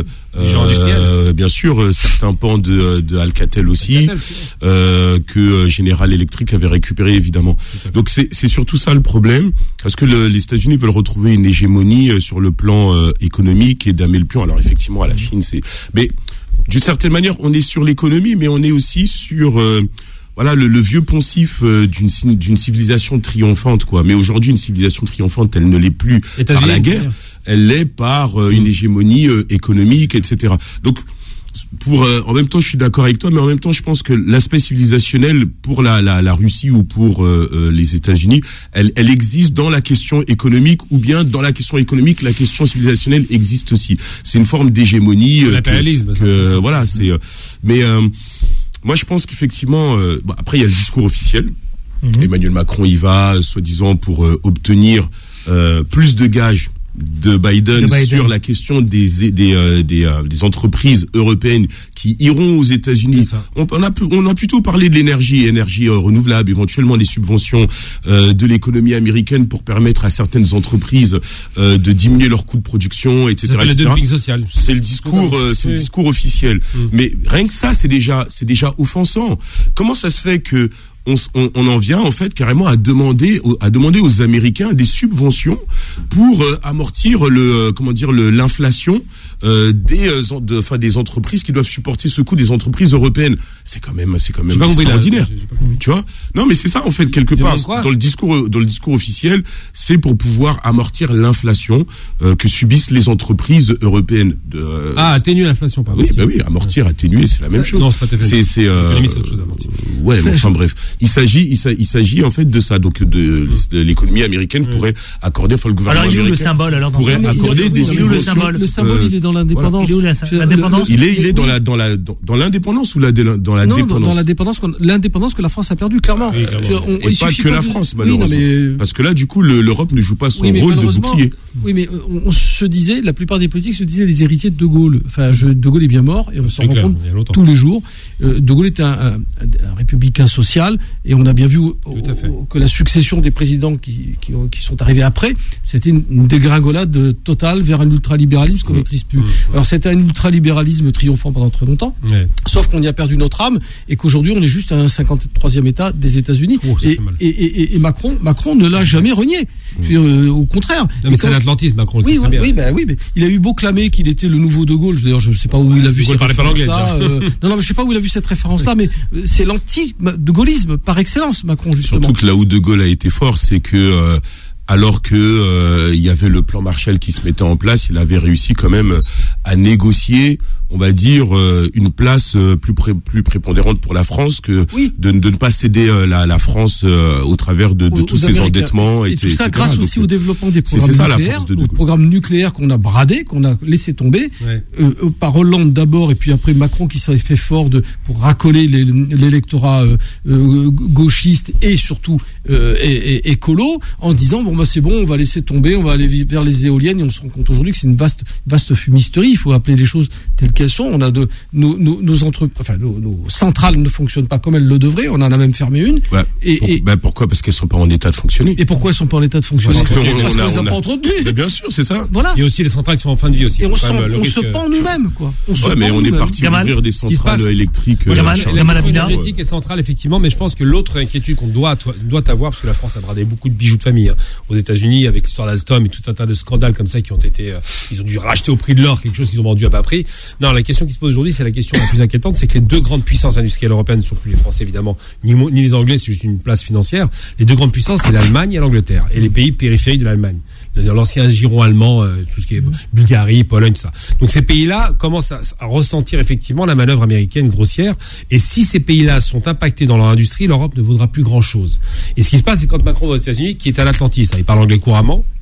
euh, bien sûr, euh, certains pans de, de Alcatel aussi, Alcatel, euh, que euh, General Electric avait récupéré évidemment. Donc c'est c'est surtout ça le problème, parce que le, les États-Unis veulent retrouver une hégémonie euh, sur le plan euh, économique et damer le pion. Alors effectivement, à la Chine, c'est, mais d'une certaine manière, on est sur l'économie, mais on est aussi sur euh, voilà le, le vieux poncif euh, d'une d'une civilisation triomphante, quoi. Mais aujourd'hui, une civilisation triomphante, elle ne l'est plus par la guerre, elle l'est par euh, une hégémonie euh, économique, et cetera. Donc pour euh, en même temps, je suis d'accord avec toi, mais en même temps, je pense que l'aspect civilisationnel pour la la, la Russie ou pour euh, euh, les États-Unis, elle elle existe dans la question économique, ou bien dans la question économique, la question civilisationnelle existe aussi. C'est une forme d'hégémonie. Euh, l'impérialisme. Que, que, voilà, c'est. Euh, mais euh, moi, je pense qu'effectivement, euh, bon, après, il y a le discours officiel. Mmh. Emmanuel Macron y va, soi-disant, pour euh, obtenir euh, plus de gages de Biden, de Biden sur la question des des euh, des, euh, des entreprises européennes qui iront aux États-Unis. On, on a on a plutôt parlé de l'énergie, énergie euh, renouvelable, éventuellement des subventions euh, de l'économie américaine pour permettre à certaines entreprises euh, de diminuer leurs coûts de production, et cetera. C'est le dumping social. C'est le discours, euh, c'est oui. le discours officiel. Mmh. Mais rien que ça, c'est déjà c'est déjà offensant. Comment ça se fait que On, on, on en vient en fait carrément à demander à demander aux Américains des subventions pour euh, amortir le euh, comment dire le l'inflation euh, des euh, de, enfin des entreprises qui doivent supporter ce coût des entreprises européennes. C'est quand même c'est quand même extraordinaire. Là, j'ai, j'ai tu vois? Non, mais c'est ça en fait quelque part dans le discours dans le discours officiel, c'est pour pouvoir amortir l'inflation euh, que subissent les entreprises européennes. De, euh, ah, atténuer l'inflation, pardon. Oui, bah oui, amortir, ouais. atténuer, c'est la même chose. Non, c'est pas tout à fait. C'est c'est euh, c'est autre chose, amortir. Ouais, mais enfin bref. Il s'agit, il s'agit, il s'agit en fait de ça. Donc, de, de l'économie américaine mmh. pourrait accorder, enfin le gouvernement alors, il est où américain le symbole alors dans pourrait ça, accorder des subventions. Le symbole, le symbole, il est dans l'indépendance. Voilà. Il est où l'indépendance? Il est, il est dans la, dans la, dans, dans l'indépendance ou la, dans la non, dépendance. dans la dépendance, l'indépendance que la France a perdue clairement. Oui, on, et pas que la France, malheureusement. Oui, non, mais... Parce que là, du coup, le, l'Europe ne joue pas son oui, rôle de bouclier. Oui, mais on, on se disait, la plupart des politiques se disaient les héritiers de De Gaulle. Enfin, je, De Gaulle est bien mort et on s'en rend compte tous les jours. Euh, De Gaulle était un, un, un républicain social et on a bien vu au, au, que la succession des présidents qui, qui, qui sont arrivés après, c'était une, une dégringolade totale vers un ultralibéralisme qu'on ne maîtrise plus. Mmh, mmh. Alors c'était un ultralibéralisme triomphant pendant très longtemps, ouais. sauf qu'on y a perdu notre âme et qu'aujourd'hui on est juste à un cinquante-troisième État des États-Unis. Oh, et, et, et, et Macron, Macron ne l'a jamais renié. Mmh. Je veux dire, euh, au contraire. Non, mais c'est l'atlantisme, Macron. Oui, c'est très bien. Oui, bah, oui, mais il a eu beau clamer qu'il était le nouveau De Gaulle. D'ailleurs, je ne sais pas où il a vu cette référence-là. Euh, non, non, mais je sais pas où il a vu cette référence-là, mais euh, c'est l'anti-de gaullisme par excellence, Macron, justement. Surtout que là où De Gaulle a été fort, c'est que euh, alors que euh, il y avait le plan Marshall qui se mettait en place, il avait réussi quand même à négocier, on va dire, euh, une place euh, plus pré- plus prépondérante pour la France que oui. de, de ne pas céder euh, la, la France euh, au travers de, de tous ces endettements. Et, et tout ça et grâce Donc, aussi au développement des programmes ça, nucléaires, au programme nucléaire qu'on a bradé, qu'on a laissé tomber, ouais. euh, par Hollande d'abord et puis après Macron qui s'est fait fort de pour racoler les, l'électorat euh, euh, gauchiste et surtout euh, et, et, écolo en disant bon bah c'est bon, on va laisser tomber, on va aller vers les éoliennes et on se rend compte aujourd'hui que c'est une vaste vaste fumisterie. Il faut appeler les choses telles qu'elles sont. On a de nos nos, nos entreprises, enfin nos, nos centrales ne fonctionnent pas comme elles le devraient. On en a même fermé une. Ouais. Et, pour, et ben pourquoi? Parce qu'elles sont pas en état de fonctionner. Et pourquoi elles sont pas en état de fonctionner? Parce, parce, parce qu'on les a pas entretenues. Ben bien sûr, c'est ça. Voilà. Et aussi les centrales qui sont en fin de vie aussi. Et on, on se pend nous-mêmes, quoi. On ouais, mais on est parti ouvrir des centrales électriques. Énergétique et centrale, effectivement, mais je pense que l'autre inquiétude qu'on doit doit avoir, parce que la France a bradé beaucoup de bijoux de famille aux États-Unis avec l'histoire d'Alstom et tout un tas de scandales comme ça qui ont été, euh, ils ont dû racheter au prix de l'or quelque chose qu'ils ont vendu à bas prix. Non, la question qui se pose aujourd'hui, c'est la question la plus inquiétante, c'est que les deux grandes puissances industrielles européennes ne sont plus les Français évidemment, ni, ni les Anglais, c'est juste une place financière. Les deux grandes puissances, c'est l'Allemagne et l'Angleterre et les pays périphériques de l'Allemagne. C'est-à-dire l'ancien giron allemand, euh, tout ce qui est Bulgarie, Pologne, tout ça. Donc ces pays-là commencent à, à ressentir effectivement la manœuvre américaine grossière. Et si ces pays-là sont impactés dans leur industrie, l'Europe ne vaudra plus grand-chose. Et ce qui se passe, c'est quand Macron va aux États-Unis, qui est un atlantiste, hein, il parle anglais couramment.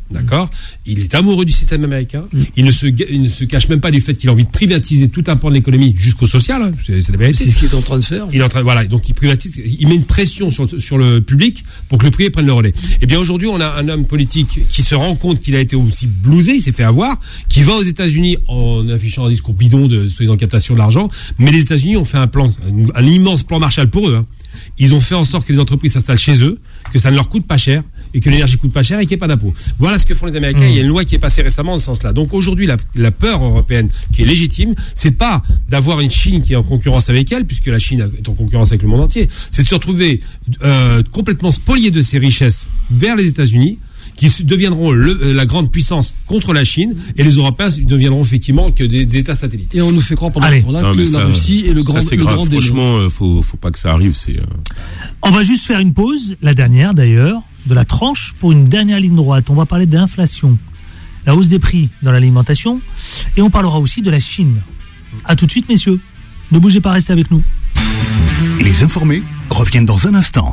D'accord. Il est amoureux du système américain. Mm. Il ne se, il ne se cache même pas du fait qu'il a envie de privatiser tout un pan de l'économie jusqu'au social. Hein. C'est, c'est la vérité. C'est ce qu'il est en train de faire. Il est en train, voilà. Donc il privatise, il met une pression sur, sur le public pour que le privé prenne le relais. Et bien aujourd'hui, on a un homme politique qui se rend compte qu'il a été aussi blousé, il s'est fait avoir, qui va aux États-Unis en affichant un discours bidon de soi-disant captation de l'argent. Mais les États-Unis ont fait un plan, un, un immense plan Marshall pour eux. Hein. Ils ont fait en sorte que les entreprises s'installent chez eux, que ça ne leur coûte pas cher, et que l'énergie coûte pas cher et qu'il n'y ait pas d'impôt. Voilà ce que font les Américains. Mmh. Il y a une loi qui est passée récemment dans ce sens-là. Donc aujourd'hui, la, la peur européenne qui est légitime, c'est pas d'avoir une Chine qui est en concurrence avec elle, puisque la Chine est en concurrence avec le monde entier. C'est de se retrouver euh, complètement spolié de ses richesses vers les États-Unis, qui deviendront le, la grande puissance contre la Chine, et les Européens deviendront effectivement que des, des États satellites. Et on nous fait croire pendant ce temps-là que ça, la Russie est le grand, ça, c'est le grave. grand Franchement, euh, faut, faut pas que ça arrive. C'est, euh... On va juste faire une pause, la dernière d'ailleurs, de la tranche pour une dernière ligne droite. On va parler de l'inflation, la hausse des prix dans l'alimentation, et on parlera aussi de la Chine. À tout de suite, messieurs. Ne bougez pas, restez avec nous. Les informés reviennent dans un instant.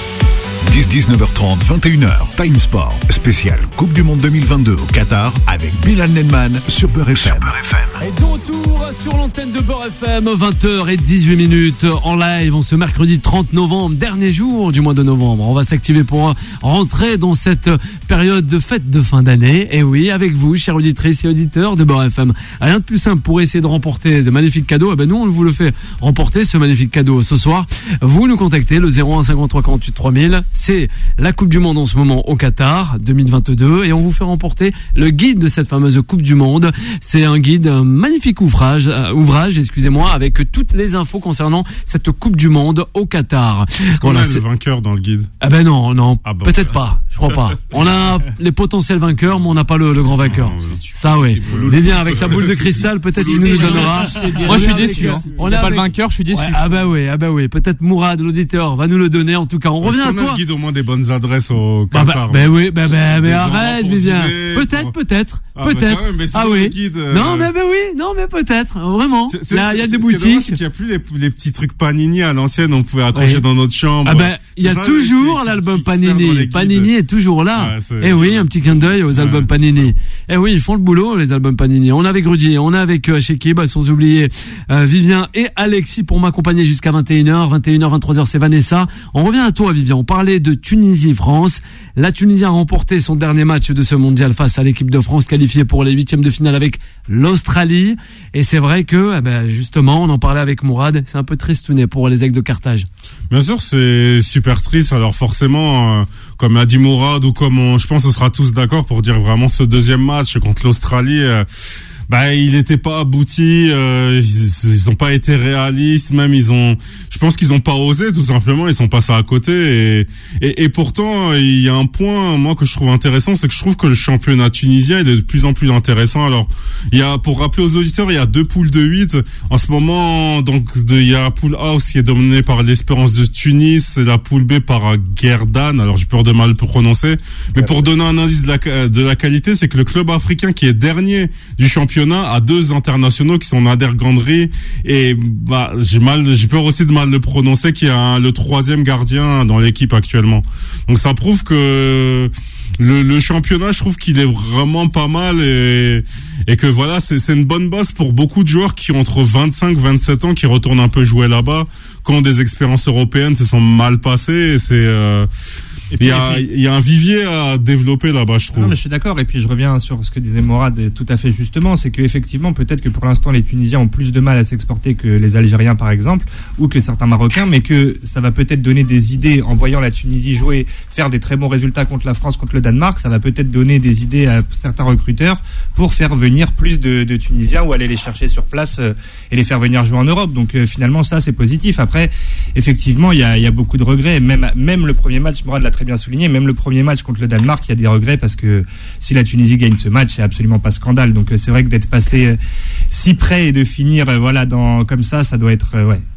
dix dix-neuf heures trente, vingt et une heures, Time Sport, spécial Coupe du Monde deux mille vingt-deux au Qatar avec Bilal Nenman sur Beurre F M. Et de retour sur l'antenne de Beurre F M, vingt heures dix-huit minutes en live, en ce mercredi trente novembre, dernier jour du mois de novembre. On va s'activer pour rentrer dans cette période de fête de fin d'année. Et oui, avec vous, chers auditrices et auditeurs de Beurre F M. Rien de plus simple pour essayer de remporter de magnifiques cadeaux. Eh ben nous, on vous le fait remporter ce magnifique cadeau ce soir. Vous nous contactez le zéro un cinquante-trois quarante-huit trois mille. C'est la Coupe du Monde en ce moment au Qatar deux mille vingt-deux et on vous fait remporter le guide de cette fameuse Coupe du Monde. C'est un guide, un magnifique ouvrage, euh, ouvrage, excusez-moi, avec toutes les infos concernant cette Coupe du Monde au Qatar. Est-ce qu'on voilà, a c'est... le vainqueur dans le guide? Ah ben non, non, ah bon. Peut-être pas, je crois pas. On a les potentiels vainqueurs, mais on n'a pas le, le grand vainqueur. Oh, ça oui. Vivien, avec ta boule de cristal, peut-être qu'il nous le donnera. Moi, je suis déçu. Hein. On n'est pas le vainqueur, je suis déçu. Ouais, ah bah oui, ah bah oui. Peut-être Mourad, l'auditeur, va nous le donner. En tout cas, on revient à toi. Au moins des bonnes adresses au Qatar. Bah, bah, bah oui, bah, bah, mais arrête, Vivien. Peut-être, peut-être, ah, peut-être. Bah, même, ah oui. Guide, euh... Non, mais bah oui, non, mais peut-être, vraiment. C'est, c'est, Là, il y a c'est, des c'est boutiques. C'est qu'il n'y a plus les, les petits trucs Panini à l'ancienne, on pouvait accrocher oui. dans notre chambre. Ah ben, bah, il y a ça, toujours qui, l'album qui, qui Panini. Panini est toujours là. Ouais, eh oui, un petit clin d'œil aux ouais. albums Panini. Eh oui, ils font le boulot, les albums Panini. On est avec Rudy, on est avec euh, Shekib, sans oublier euh, Vivien et Alexis pour m'accompagner jusqu'à vingt et une heures. vingt et une heures, vingt-trois heures, c'est Vanessa. On revient à toi, Vivien. On parlait de Tunisie-France. La Tunisie a remporté son dernier match de ce mondial face à l'équipe de France qualifiée pour les huitièmes de finale avec l'Australie. Et c'est vrai que, eh ben, justement, on en parlait avec Mourad, c'est un peu tristouné pour les Aigles de Carthage. Bien sûr, c'est super triste. Alors forcément, euh, comme a dit Mourad, ou comme on, je pense on sera tous d'accord pour dire vraiment ce deuxième match contre l'Australie, euh, bah il n'était pas abouti, euh, ils, ils ont pas été réalistes, même ils ont, je pense qu'ils ont pas osé tout simplement, ils sont passés à côté et, et et pourtant il y a un point moi que je trouve intéressant, c'est que je trouve que le championnat tunisien il est de plus en plus intéressant. Alors il y a, pour rappeler aux auditeurs, il y a deux poules de huit en ce moment, donc de, il y a la poule A qui est dominée par l'Espérance de Tunis et la poule B par Guerdane, alors j'ai peur de mal prononcer, mais pour donner un indice de la de la qualité, c'est que le club africain qui est dernier du championnat à deux internationaux qui sont Nader Gandri et bah j'ai mal j'ai peur aussi de mal le prononcer, qui est un, le troisième gardien dans l'équipe actuellement. Donc ça prouve que le, le championnat, je trouve qu'il est vraiment pas mal et, et que voilà, c'est, c'est une bonne base pour beaucoup de joueurs qui ont entre vingt-cinq et vingt-sept ans, qui retournent un peu jouer là-bas quand des expériences européennes se sont mal passées. Et c'est euh, Et puis, il y a, puis, il y a un vivier à développer là-bas, je trouve. Non, mais je suis d'accord. Et puis, je reviens sur ce que disait Mourad tout à fait justement. C'est qu'effectivement, peut-être que pour l'instant, les Tunisiens ont plus de mal à s'exporter que les Algériens, par exemple, ou que certains Marocains, mais que ça va peut-être donner des idées en voyant la Tunisie jouer, faire des très bons résultats contre la France, contre le Danemark. Ça va peut-être donner des idées à certains recruteurs pour faire venir plus de, de Tunisiens ou aller les chercher sur place euh, et les faire venir jouer en Europe. Donc, euh, finalement, ça, c'est positif. Après, effectivement, il y a, il y a beaucoup de regrets. Même, même le premier match, Mourad l'a très bien souligné, même le premier match contre le Danemark, il y a des regrets parce que si la Tunisie gagne ce match, c'est absolument pas scandale. Donc c'est vrai que d'être passé si près et de finir voilà dans comme ça, ça doit être ouais,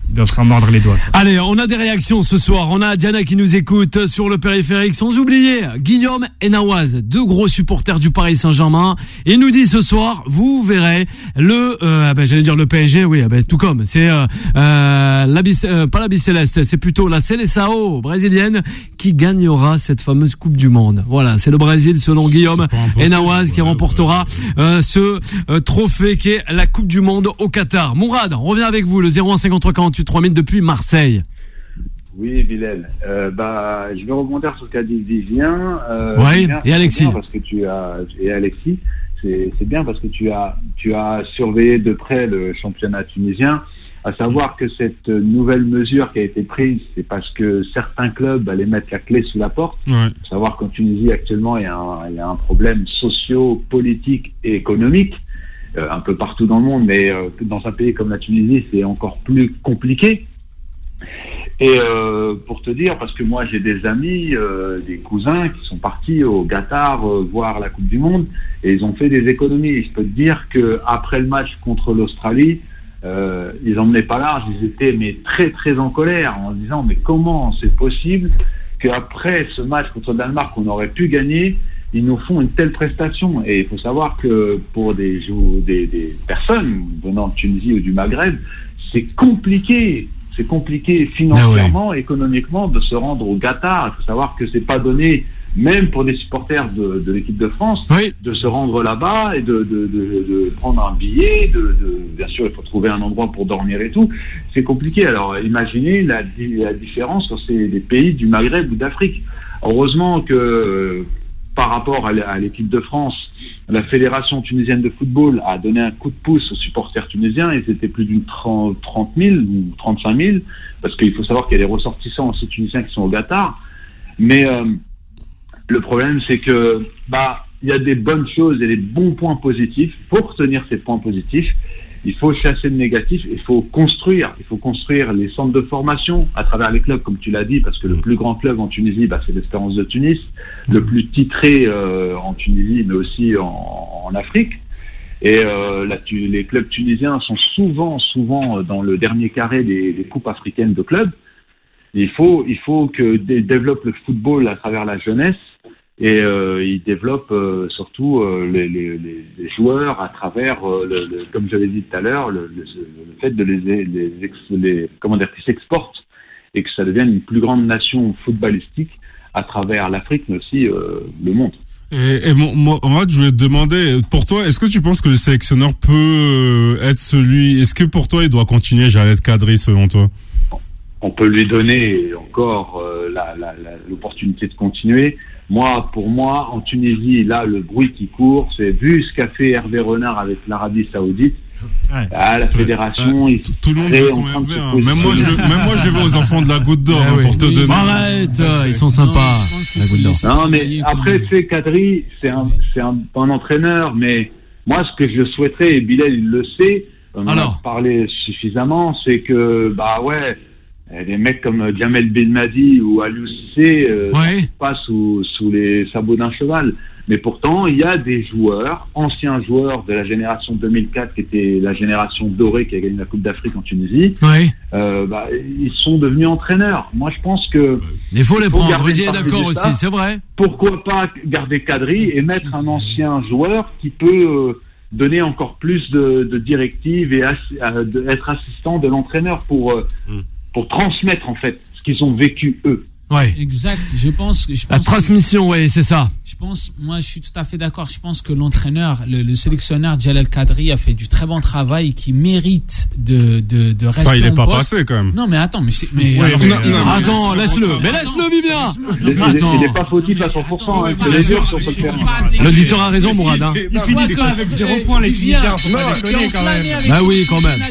ils doivent s'en mordre les doigts. Allez, on a des réactions ce soir. On a Diana qui nous écoute sur le périphérique. Sans oublier Guillaume et Nawaz, deux gros supporters du Paris Saint-Germain. Et il nous dit ce soir, vous verrez le, euh, ben, j'allais dire le P S G, oui, ben, tout comme. C'est euh, euh, la bis, euh, pas la Bicéleste, c'est plutôt la Seleção brésilienne qui gagnera cette fameuse Coupe du Monde. Voilà, c'est le Brésil selon Guillaume et Nawaz qui ouais, remportera ouais, ouais. Euh, ce euh, trophée qui est la Coupe du Monde au Qatar. Mourad, on revient avec vous, le zéro un cinquante-trois quarante-huit trois mille depuis Marseille. Oui, Bilal. Euh, bah, je vais rebondir sur ce qu'a dit Vivien. Euh, oui, Vivien, et Alexis. Parce que tu as et Alexis, c'est, c'est bien parce que tu as tu as surveillé de près le championnat tunisien. À savoir que cette nouvelle mesure qui a été prise, c'est parce que certains clubs allaient mettre la clé sous la porte. Ouais. À savoir qu'en Tunisie actuellement, il y a un, il y a un problème socio-politique et économique. Euh, un peu partout dans le monde, mais euh, dans un pays comme la Tunisie, c'est encore plus compliqué. Et euh, pour te dire, parce que moi j'ai des amis, euh, des cousins qui sont partis au Qatar euh, voir la Coupe du Monde et ils ont fait des économies. Et je peux te dire que après le match contre l'Australie, euh, ils emmenaient pas large, ils étaient mais très très en colère en se disant mais comment c'est possible qu'après ce match contre le Danemark qu'on aurait pu gagner, ils nous font une telle prestation. Et il faut savoir que pour des, des, des personnes venant de Tunisie ou du Maghreb, c'est compliqué. C'est compliqué financièrement, ah ouais. économiquement, de se rendre au Qatar. Il faut savoir que c'est pas donné, même pour des supporters de, de l'équipe de France, oui. de se rendre là-bas et de, de, de, de prendre un billet. De, de, bien sûr, il faut trouver un endroit pour dormir et tout. C'est compliqué. Alors, imaginez la, la différence quand c'est des pays du Maghreb ou d'Afrique. Heureusement que... Euh, par rapport à l'équipe de France, la Fédération tunisienne de football a donné un coup de pouce aux supporters tunisiens. Ils étaient plus d'une trente mille ou trente-cinq mille, parce qu'il faut savoir qu'il y a des ressortissants aussi tunisiens qui sont au Qatar. Mais euh, le problème, c'est que bah il y a des bonnes choses et des bons points positifs. Il faut retenir ces points positifs. Il faut chasser le négatif, il faut construire, il faut construire les centres de formation à travers les clubs, comme tu l'as dit, parce que le plus grand club en Tunisie, bah, c'est l'Espérance de Tunis, le plus titré euh, en Tunisie, mais aussi en, en Afrique. Et euh, là, tu, les clubs tunisiens sont souvent, souvent dans le dernier carré des, des coupes africaines de clubs. Il faut, il faut que dé- développe le football à travers la jeunesse. Et euh, il développe euh, surtout euh, les, les, les joueurs à travers, euh, le, le, comme j'avais dit tout à l'heure, le, le, le fait de les, les, ex, les comment dire, qu'ils s'exportent et que ça devienne une plus grande nation footballistique à travers l'Afrique, mais aussi euh, le monde. Et, et moi, en fait, je voulais te demander, pour toi, est-ce que tu penses que le sélectionneur peut être celui, est-ce que pour toi, il doit continuer Jalel Kadri, selon toi? On peut lui donner encore euh, la, la, la, l'opportunité de continuer. Moi, pour moi, en Tunisie, là, le bruit qui court, c'est vu ce qu'a fait Hervé Renard avec l'Arabie Saoudite. Ouais. Ah, la fédération, ouais. tout, tout le monde veut son Hervé. Hein. Même moi, je, même moi, je vais aux enfants de la Goutte d'Or hein, oui. pour te oui. donner. Arrête, euh, ils sont sympas. Non, la Goutte d'Or. Non, mais après, tu sais, Kadri, c'est un, c'est un bon entraîneur, mais moi, ce que je souhaiterais, et Bilal, il le sait, on en a parlé suffisamment, c'est que, bah ouais. Des mecs comme Djamel Belmadi ou Aliou Cissé euh, ouais. passent sous, sous les sabots d'un cheval. Mais pourtant, il y a des joueurs, anciens joueurs de la génération deux mille quatre, qui était la génération dorée qui a gagné la Coupe d'Afrique en Tunisie. Ouais. Euh, bah, ils sont devenus entraîneurs. Moi, je pense que... Il faut les prendre. Rudy est d'accord aussi, c'est vrai. Pourquoi pas garder Kadri et mettre un ancien joueur qui peut... Euh, donner encore plus de, de directives et assi- euh, de, être assistant de l'entraîneur pour... Euh, mm. pour transmettre en fait ce qu'ils ont vécu eux. Ouais. Exact. Je pense que je pense la transmission, oui, c'est ça. Je pense, moi, je suis tout à fait d'accord. Je pense que l'entraîneur, le, le sélectionneur Jalel Kadri a fait du très bon travail et qui mérite de de de rester. Enfin, il est en pas poste. Passé quand même. Non, mais attends, mais mais ouais, alors, non, non, non, attends, laisse-le, mais laisse-le, Vivien. Il n'est pas fautif à cent pour cent. Hein, les deux sur le terrain. L'auditeur a raison, Mourad. Hein. Ils finissent pas avec zéro point les Tunisiens. Faut pas déconner quand même. Bah oui, quand même.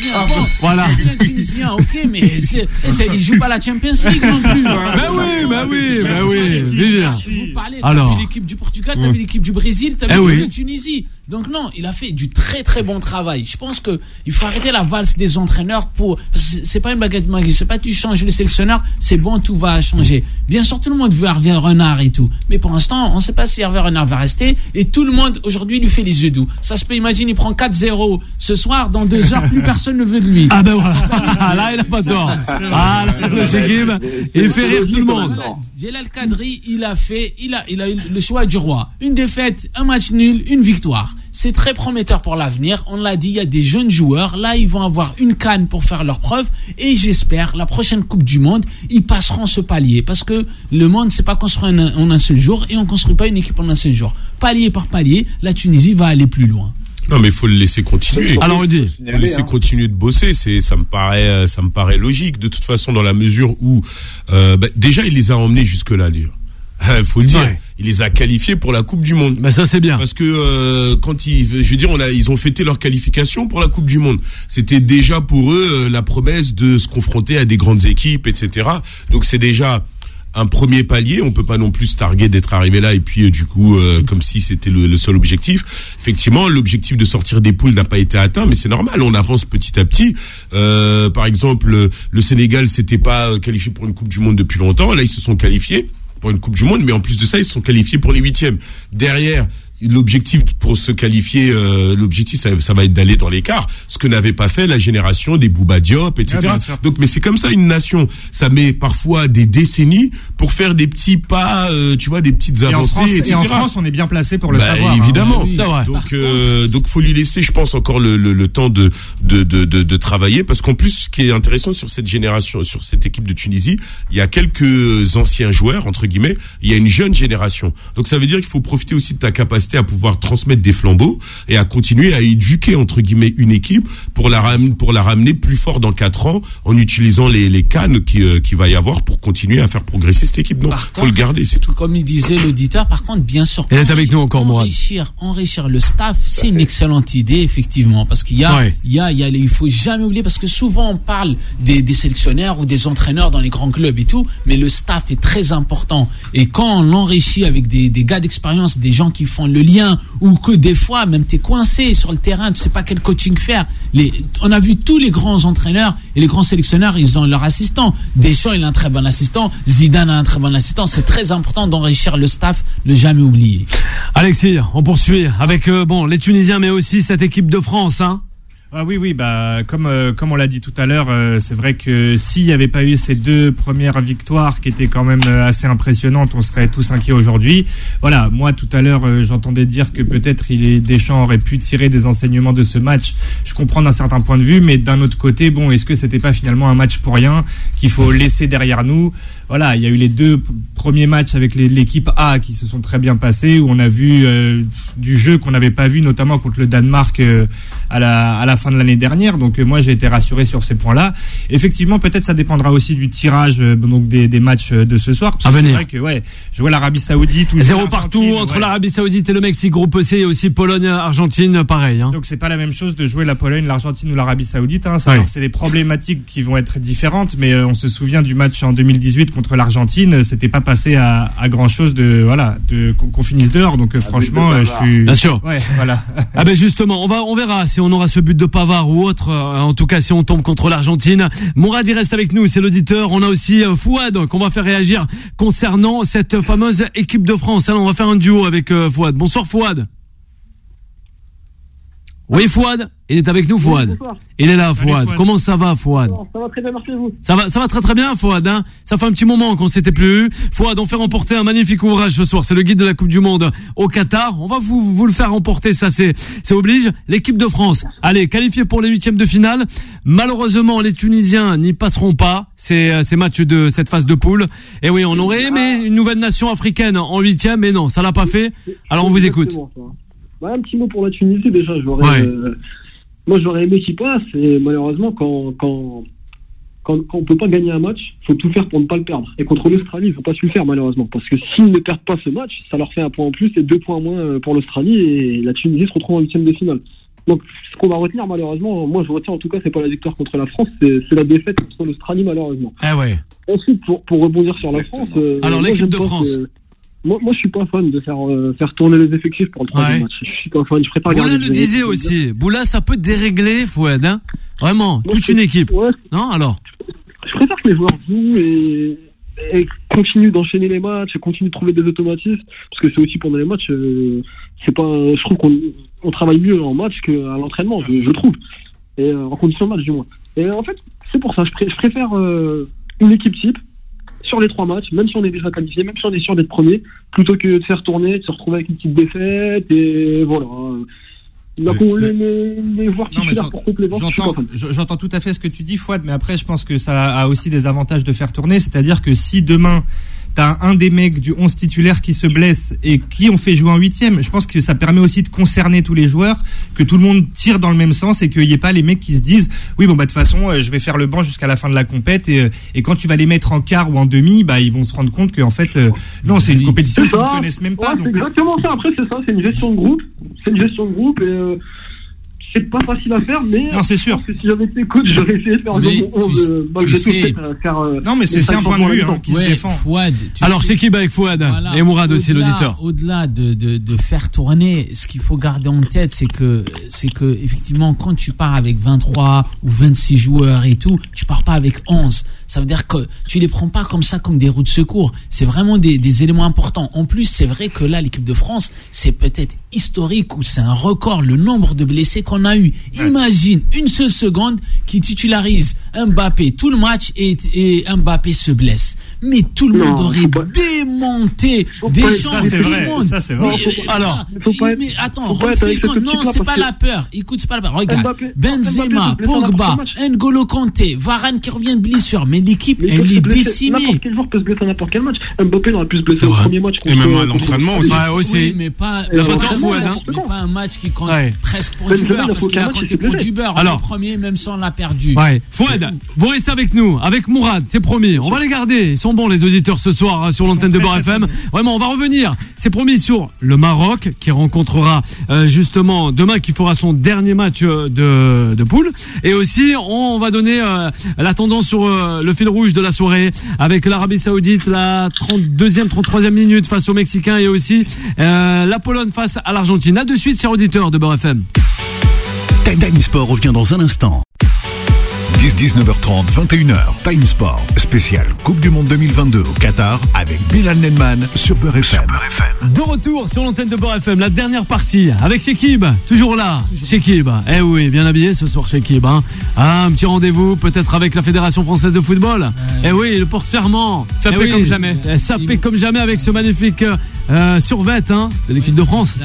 Voilà. Tunisien, ok, mais ils jouent pas la Champions League non plus. Bah oui, bah oui, bah oui, Vivien. Vous parlez, t'as vu l'équipe du Portugal, t'as vu l'équipe du Brésil, t'as vu l'équipe de Tunisie. Donc non, il a fait du très très bon travail. Je pense que il faut arrêter la valse des entraîneurs pour. C'est pas une baguette magique. C'est pas tu changes le sélectionneur, c'est bon, tout va changer. Bien sûr, tout le monde veut Hervé Renard et tout, mais pour l'instant, on ne sait pas si Hervé Renard va rester. Et tout le monde aujourd'hui lui fait les yeux doux. Ça se peut, imagine, il prend quatre zéro ce soir, dans deux heures, plus personne ne veut de lui. Ah ben voilà. Là, il a pas tort. Ah, le Chegib, il fait rire tout le monde. Djelal Kadri, il a fait, il a, il a eu le choix du roi. Une défaite, un match nul, une victoire. C'est très prometteur pour l'avenir. On l'a dit, il y a des jeunes joueurs. Là, ils vont avoir une canne pour faire leurs preuves. Et j'espère, la prochaine Coupe du Monde, ils passeront ce palier. Parce que le monde, c'est pas construit en un, en un seul jour. Et on construit pas une équipe en un seul jour. Palier par palier, la Tunisie va aller plus loin. Non, mais il faut le laisser continuer. Alors, on dit. Il faut le laisser continuer de bosser. C'est, ça me paraît, ça me paraît logique. De toute façon, dans la mesure où, euh, bah, déjà, il les a emmenés jusque-là, déjà. Il faut le dire, ouais. Il les a qualifiés pour la Coupe du Monde. Mais ça c'est bien. Parce que euh, quand ils, je veux dire, on a, ils ont fêté leur qualification pour la Coupe du Monde. C'était déjà pour eux euh, la promesse de se confronter à des grandes équipes, et cetera. Donc c'est déjà un premier palier. On peut pas non plus se targuer d'être arrivé là et puis euh, du coup euh, comme si c'était le, le seul objectif. Effectivement, l'objectif de sortir des poules n'a pas été atteint, mais c'est normal. On avance petit à petit. Euh, par exemple, le, le Sénégal s'était pas qualifié pour une Coupe du Monde depuis longtemps. Là, ils se sont qualifiés pour une Coupe du Monde, mais en plus de ça, ils se sont qualifiés pour les huitièmes. Derrière, l'objectif pour se qualifier, euh, l'objectif, ça, ça va être d'aller dans l'écart, ce que n'avait pas fait la génération des Bouba Diop, et cetera. Ouais, donc, mais c'est comme ça une nation. Ça met parfois des décennies pour faire des petits pas, euh, tu vois, des petites avancées, et en France, et cetera. Et en France, on est bien placé pour le bah, savoir. Évidemment. Hein. Oui. Donc, euh, donc, faut lui laisser, je pense, encore le, le, le temps de, de, de, de, de travailler, parce qu'en plus, ce qui est intéressant sur cette génération, sur cette équipe de Tunisie, il y a quelques anciens joueurs, entre guillemets, il y a une jeune génération. Donc, ça veut dire qu'il faut profiter aussi de ta capacité à pouvoir transmettre des flambeaux et à continuer à éduquer, entre guillemets, une équipe pour la ramener, pour la ramener plus fort dans quatre ans en utilisant les, les cannes qui, euh, qui va y avoir pour continuer à faire progresser cette équipe. Donc, faut le garder, c'est tout. Comme il disait l'auditeur, par contre, bien sûr, elle est avec nous encore, moi. Enrichir, enrichir le staff, c'est une excellente idée, effectivement, parce qu'il y a, ouais. il y a, il y a, il faut jamais oublier, parce que souvent on parle des, des sélectionneurs ou des entraîneurs dans les grands clubs et tout, mais le staff est très important. Et quand on l'enrichit avec des, des gars d'expérience, des gens qui font le lien, ou que des fois même t'es coincé sur le terrain, tu sais pas quel coaching faire. Les, on a vu tous les grands entraîneurs et les grands sélectionneurs, ils ont leur assistant. Deschamps, il a un très bon assistant. Zidane a un très bon assistant. C'est très important d'enrichir le staff, ne jamais oublier. Alexis, on poursuit avec euh, bon les Tunisiens, mais aussi cette équipe de France, hein. Ah oui, oui, bah comme euh, comme on l'a dit tout à l'heure, euh, c'est vrai que s'il n'y avait pas eu ces deux premières victoires qui étaient quand même euh, assez impressionnantes, on serait tous inquiets aujourd'hui. Voilà, moi tout à l'heure, euh, j'entendais dire que peut-être il est, Deschamps aurait pu tirer des enseignements de ce match. Je comprends d'un certain point de vue, mais d'un autre côté, bon, est-ce que c'était pas finalement un match pour rien qu'il faut laisser derrière nous? Voilà, il y a eu les deux premiers matchs avec les, l'équipe A qui se sont très bien passés, où on a vu euh, du jeu qu'on n'avait pas vu, notamment contre le Danemark euh, à la à la fin de l'année dernière. Donc euh, moi j'ai été rassuré sur ces points-là. Effectivement, peut-être ça dépendra aussi du tirage euh, donc des, des matchs de ce soir. Parce à que venir. C'est vrai que ouais, jouer l'Arabie Saoudite ou zéro partout entre ouais. l'Arabie Saoudite et le Mexique, groupe C, et aussi Pologne, Argentine, pareil. Hein. Donc c'est pas la même chose de jouer la Pologne, l'Argentine ou l'Arabie Saoudite. Hein. C'est, ouais. c'est des problématiques qui vont être différentes, mais euh, on se souvient du match en deux mille dix-huit contre l'Argentine, c'était pas passé à, à grand chose de voilà de qu'on, qu'on finisse dehors. Donc euh, franchement, euh, je suis bien sûr. Ouais, voilà. Ah ben justement, on va on verra si on aura ce but de Pavard ou autre. Euh, en tout cas, si on tombe contre l'Argentine, Mourad il reste avec nous, c'est l'auditeur. On a aussi euh, Fouad qu'on va faire réagir concernant cette fameuse équipe de France. Alors on va faire un duo avec euh, Fouad. Bonsoir Fouad. Oui Fouad, il est avec nous Fouad. Oui, il est là Fouad. Fouad. Comment ça va Fouad? Ça va très bien, merci vous. Ça va, ça va très très bien Fouad. Hein, ça fait un petit moment qu'on s'était plus eu. Fouad, on fait remporter un magnifique ouvrage ce soir. C'est le guide de la Coupe du Monde au Qatar. On va vous vous le faire remporter, ça c'est c'est oblige. L'équipe de France, allez, qualifiée pour les huitièmes de finale. Malheureusement, les Tunisiens n'y passeront pas. Ces ces matchs de cette phase de poule. Et oui, on aurait aimé une nouvelle nation africaine en huitième, mais non, ça l'a pas fait. Alors on vous écoute. Bah, un petit mot pour la Tunisie déjà. J'aurais, ouais. euh, moi j'aurais aimé qu'il passe, et malheureusement quand quand quand, quand on peut pas gagner un match, faut tout faire pour ne pas le perdre. Et contre l'Australie, ils n'ont pas su le faire malheureusement, parce que s'ils ne perdent pas ce match, ça leur fait un point en plus et deux points en moins pour l'Australie, et la Tunisie se retrouve en huitième de finale. Donc ce qu'on va retenir malheureusement, moi je retiens en tout cas, c'est pas la victoire contre la France, c'est, c'est la défaite contre l'Australie malheureusement. Ah ouais. Ensuite pour pour rebondir sur la France. Euh, Alors moi, l'équipe de France. Que, moi, moi, je suis pas fan de faire euh, faire tourner les effectifs pour le troisième Ouais. match. Je suis pas fan. Je préfère Boula garder. le les- disait aussi. Boula, ça peut dérégler, Fouad, hein. Vraiment, Moi, toute je- une équipe. Ouais. Non, alors. Je préfère que les joueurs jouent et, et continuent d'enchaîner les matchs, et continuent de trouver des automatismes, parce que c'est aussi pendant les matchs, euh, c'est pas, je trouve qu'on on travaille mieux en match qu'à l'entraînement, je, je trouve, et euh, en condition de match du moins. Et en fait, c'est pour ça, je, pré- je préfère euh, une équipe type sur les trois matchs, même si on est déjà qualifié, même si on est sûr d'être premier, plutôt que de faire tourner, de se retrouver avec une petite défaite, et voilà. La, les, les, les joueurs Non, mais titulaires j'en- pour complément, je suis pas J'entends, fan. j- j'entends tout à fait ce que tu dis, Fouad, mais après, je pense que ça a aussi des avantages de faire tourner. C'est-à-dire que si demain, t'as un des mecs du onze titulaire qui se blesse et qui ont fait jouer en huitième, je pense que ça permet aussi de concerner tous les joueurs, que tout le monde tire dans le même sens et qu'il n'y ait pas les mecs qui se disent, oui, bon, bah, de toute façon, euh, je vais faire le banc jusqu'à la fin de la compète et, euh, et quand tu vas les mettre en quart ou en demi, bah, ils vont se rendre compte qu'en fait, euh, non, c'est une compétition C'est qu'ils ça. ne connaissent même pas. Ouais, donc, c'est exactement ça. Après, c'est ça, c'est une gestion de groupe. C'est une gestion de groupe et euh, c'est pas facile à faire, mais Non, c'est je sûr. pense que si j'avais été coach, j'aurais essayé de faire Mais un onze, tu- euh, malgré tu tout, sais- peut-être, euh, faire. euh, Non, mais c'est les c'est un cinq point de changements vue en même hein, temps. qui se Ouais, défend. Fouad, tu Alors, sais- c'est qui bat avec Fouad Voilà. et Mourad aussi, Au-delà- l'auditeur. Au-delà de, de, de faire tourner, ce qu'il faut garder en tête, c'est que, c'est que, effectivement, quand tu pars avec vingt-trois ou vingt-six joueurs et tout, tu pars pas avec onze. Ça veut dire que tu les prends pas comme ça, comme des roues de secours. C'est vraiment des, des éléments importants. En plus, c'est vrai que là, l'équipe de France, c'est peut-être historique ou c'est un record, le nombre de blessés qu'on a eu. Imagine une seule seconde qui titularise Mbappé tout le match et, et Mbappé se blesse. Mais tout le Non, monde aurait faut pas- démonté Faut des pas- gens, ça, c'est tout vrai, le monde. ça, c'est vrai. Mais, Faut pas- Alors, faut pas être- mais attends, faut pas être refais avec quand, cette non, optique-là c'est pas parce la peur. Écoute, c'est pas la peur. Regarde, Mbappé- Benzema, Mbappé se blesse à Pogba, n'importe quel match. N'Golo Kanté, Varane qui revient de blessure, mais l'équipe, Mais ils elle peuvent est se blesser. décimée. N'importe quel joueur peut se blesser à n'importe quel match. Mbappé aurait pu se blesser au Ouais. premier match. Et même à contre- l'entraînement aussi. Ouais, aussi. Oui, mais pas, Il a mais pas pas fait un Fouad, match, hein. mais pas un match qui compte Ouais. presque pour Benzema, du beurre, il a parce fait qu'il a aucun match, compté il pour s'est du beurre. Alors. Le premier, même si on l'a perdu. Ouais. Fouad, vous restez avec nous, avec Mourad, c'est promis. On va les garder. Ils sont bons, les auditeurs, ce soir, hein, sur l'antenne de très, Beurre très, F M. Vraiment, on va revenir. C'est promis sur le Maroc, qui rencontrera, euh, justement, demain, qui fera son dernier match euh, de, de poule. Et aussi, on va donner euh, la tendance sur euh, le fil rouge de la soirée, avec l'Arabie Saoudite, la trente-deuxième, trente-troisième minute face aux Mexicains, et aussi euh, la Pologne face à l'Argentine. À de suite, chers auditeurs de Beurre F M. Time Sport revient dans un instant. dix, dix-neuf heures trente, vingt et une heures. Time Sport, spécial Coupe du Monde deux mille vingt-deux au Qatar avec Bilal Nenman sur Beurre F M. De retour sur l'antenne de Beurre F M, la dernière partie avec Shekib, toujours là. Shekib, eh oui, bien habillé ce soir Shekib. Hein. Ah, un petit rendez-vous peut-être avec la Fédération Française de Football. Eh oui, le porte-fermant. Ça eh paie oui, comme jamais. eh, Ça paie comme jamais avec ce magnifique euh, survêt hein, de l'équipe de France.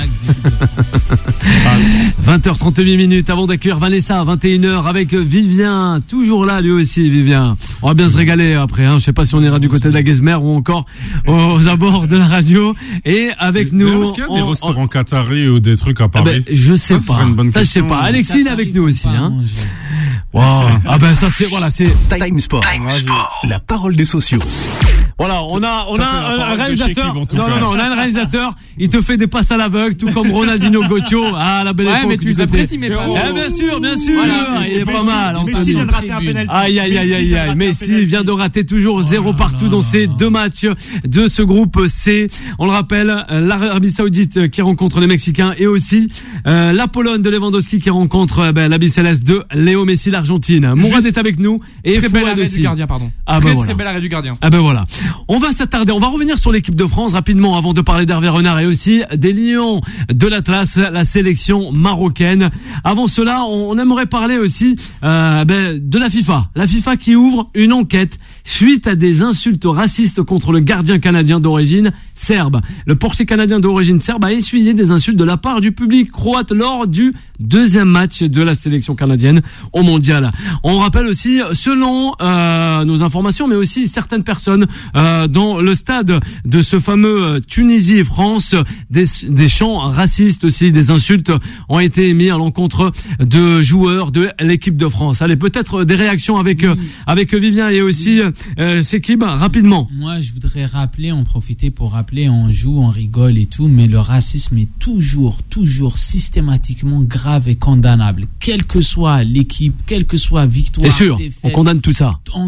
vingt heures trente-huit minutes avant d'accueillir Vanessa, vingt et une heures avec Vivien, toujours là lui aussi Vivien. On va bien se régaler après, hein. Je sais pas si on ira du côté de la Guesmer ou encore aux abords de la radio. Et avec nous... Est-ce qu'il y a des on- restaurants qataris ou des trucs à Ah Paris? ben, je sais Ça, ce serait pas. une bonne Ça, je sais question. pas. Alexis, il est avec nous aussi, hein. Wow. Ah ben, ça, c'est, voilà, c'est, Time Sport, la parole des sociaux. voilà, on a, on Ça, a c'est la un, parole un de réalisateur. Shekib, en tout Non, cas. non, non, on a un réalisateur. Il te fait des passes à l'aveugle, tout comme Ronaldinho Gotio. Ah, la belle Ouais, époque. mais tu du les côté. apprécies, mais pas. Eh, bien sûr, bien sûr. Voilà. Il est pas mal. Messi Anthony. vient de rater un penalty. Aïe, aïe, aïe, aïe, aïe. Messi vient de rater toujours zéro partout dans ces deux matchs de ce groupe C. On le rappelle, l'Arabie Saoudite qui rencontre les Mexicains et aussi euh, la Pologne de Lewandowski qui rencontre euh, ben, l'Abbé Céleste de Léo Messi, l'Argentine. Mourad est avec nous et Très bel Fouad arrêt aussi. du gardien, pardon. Ah, très, ben voilà. très bel arrêt du gardien. Ah ben voilà. On va s'attarder, on va revenir sur l'équipe de France rapidement avant de parler d'Hervé Renard et aussi des Lions de l'Atlas, la sélection marocaine. Avant cela, on aimerait parler aussi euh, ben, de la FIFA. La FIFA qui ouvre une enquête suite à des insultes racistes contre le gardien canadien d'origine serbe. Le portier canadien d'origine serbe a essuyé des insultes de la part du public croate lors du deuxième match de la sélection canadienne au mondial. On rappelle aussi, selon euh, nos informations, mais aussi certaines personnes euh, dans le stade de ce fameux Tunisie-France, des, des chants racistes aussi, des insultes ont été émis à l'encontre de joueurs de l'équipe de France. Allez, peut-être des réactions avec oui. avec Vivien et aussi euh, Shekib, rapidement. Moi, je voudrais rappeler, en profiter pour rappeler, on joue, on rigole et tout, mais le racisme est toujours, toujours systématiquement grave et condamnable. Quelle que soit l'équipe, quelle que soit victoire, c'est sûr, défaite, on condamne tout ça. On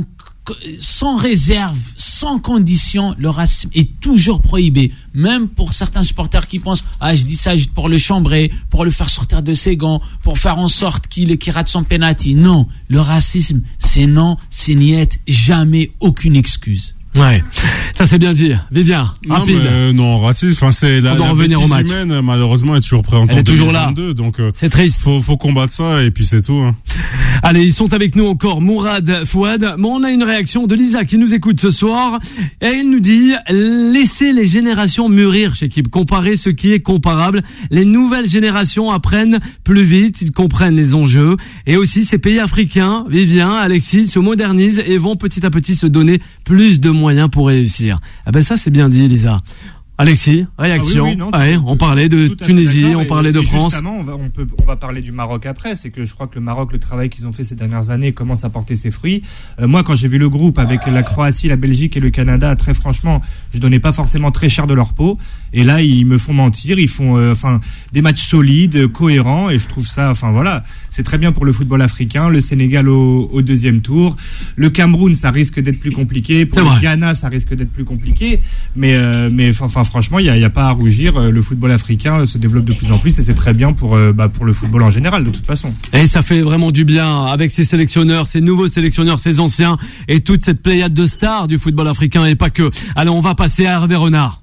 sans réserve, sans condition, le racisme est toujours prohibé. Même pour certains supporters qui pensent, ah, je dis ça juste pour le chambrer, pour le faire sortir de ses gants, pour faire en sorte qu'il, qu'il rate son penalty. Non, le racisme, c'est non, c'est niette, jamais aucune excuse. Ouais, ça c'est bien dit. Vivien, rapide. Non, mais, euh, non, racisme, enfin c'est la, la revenir au match. Humaine, malheureusement, est toujours présente en deux mille vingt-deux, donc euh, c'est triste. Faut, faut combattre ça et puis c'est tout. Hein. Allez, ils sont avec nous encore, Mourad, Fouad. Bon, on a une réaction de Lisa qui nous écoute ce soir et elle nous dit laissez les générations mûrir chez Kip, comparer ce qui est comparable. Les nouvelles générations apprennent plus vite, ils comprennent les enjeux et aussi ces pays africains, Vivien, Alexis, se modernisent et vont petit à petit se donner plus de moyens pour réussir. Ah ben ça c'est bien dit, Lisa. Alexis, réaction. Ah oui, oui, non, ouais, tout, on parlait de Tunisie, on parlait de et France. Justement, on va, on peut, on va parler du Maroc après. C'est que je crois que le Maroc, le travail qu'ils ont fait ces dernières années commence à porter ses fruits. Euh, moi, quand j'ai vu le groupe avec la Croatie, la Belgique et le Canada, très franchement, je donnais pas forcément très cher de leur peau. Et là, ils me font mentir. Ils font, euh, enfin, des matchs solides, cohérents. Et je trouve ça, enfin voilà, c'est très bien pour le football africain. Le Sénégal au, au deuxième tour. Le Cameroun, ça risque d'être plus compliqué. Pour le Ghana, ça risque d'être plus compliqué. Mais, euh, mais enfin. Franchement, il n'y a, a pas à rougir. Le football africain se développe de plus en plus et c'est très bien pour, euh, bah, pour le football en général, de toute façon. Et ça fait vraiment du bien avec ces sélectionneurs, ces nouveaux sélectionneurs, ces anciens et toute cette pléiade de stars du football africain et pas que. Allez, on va passer à Hervé Renard.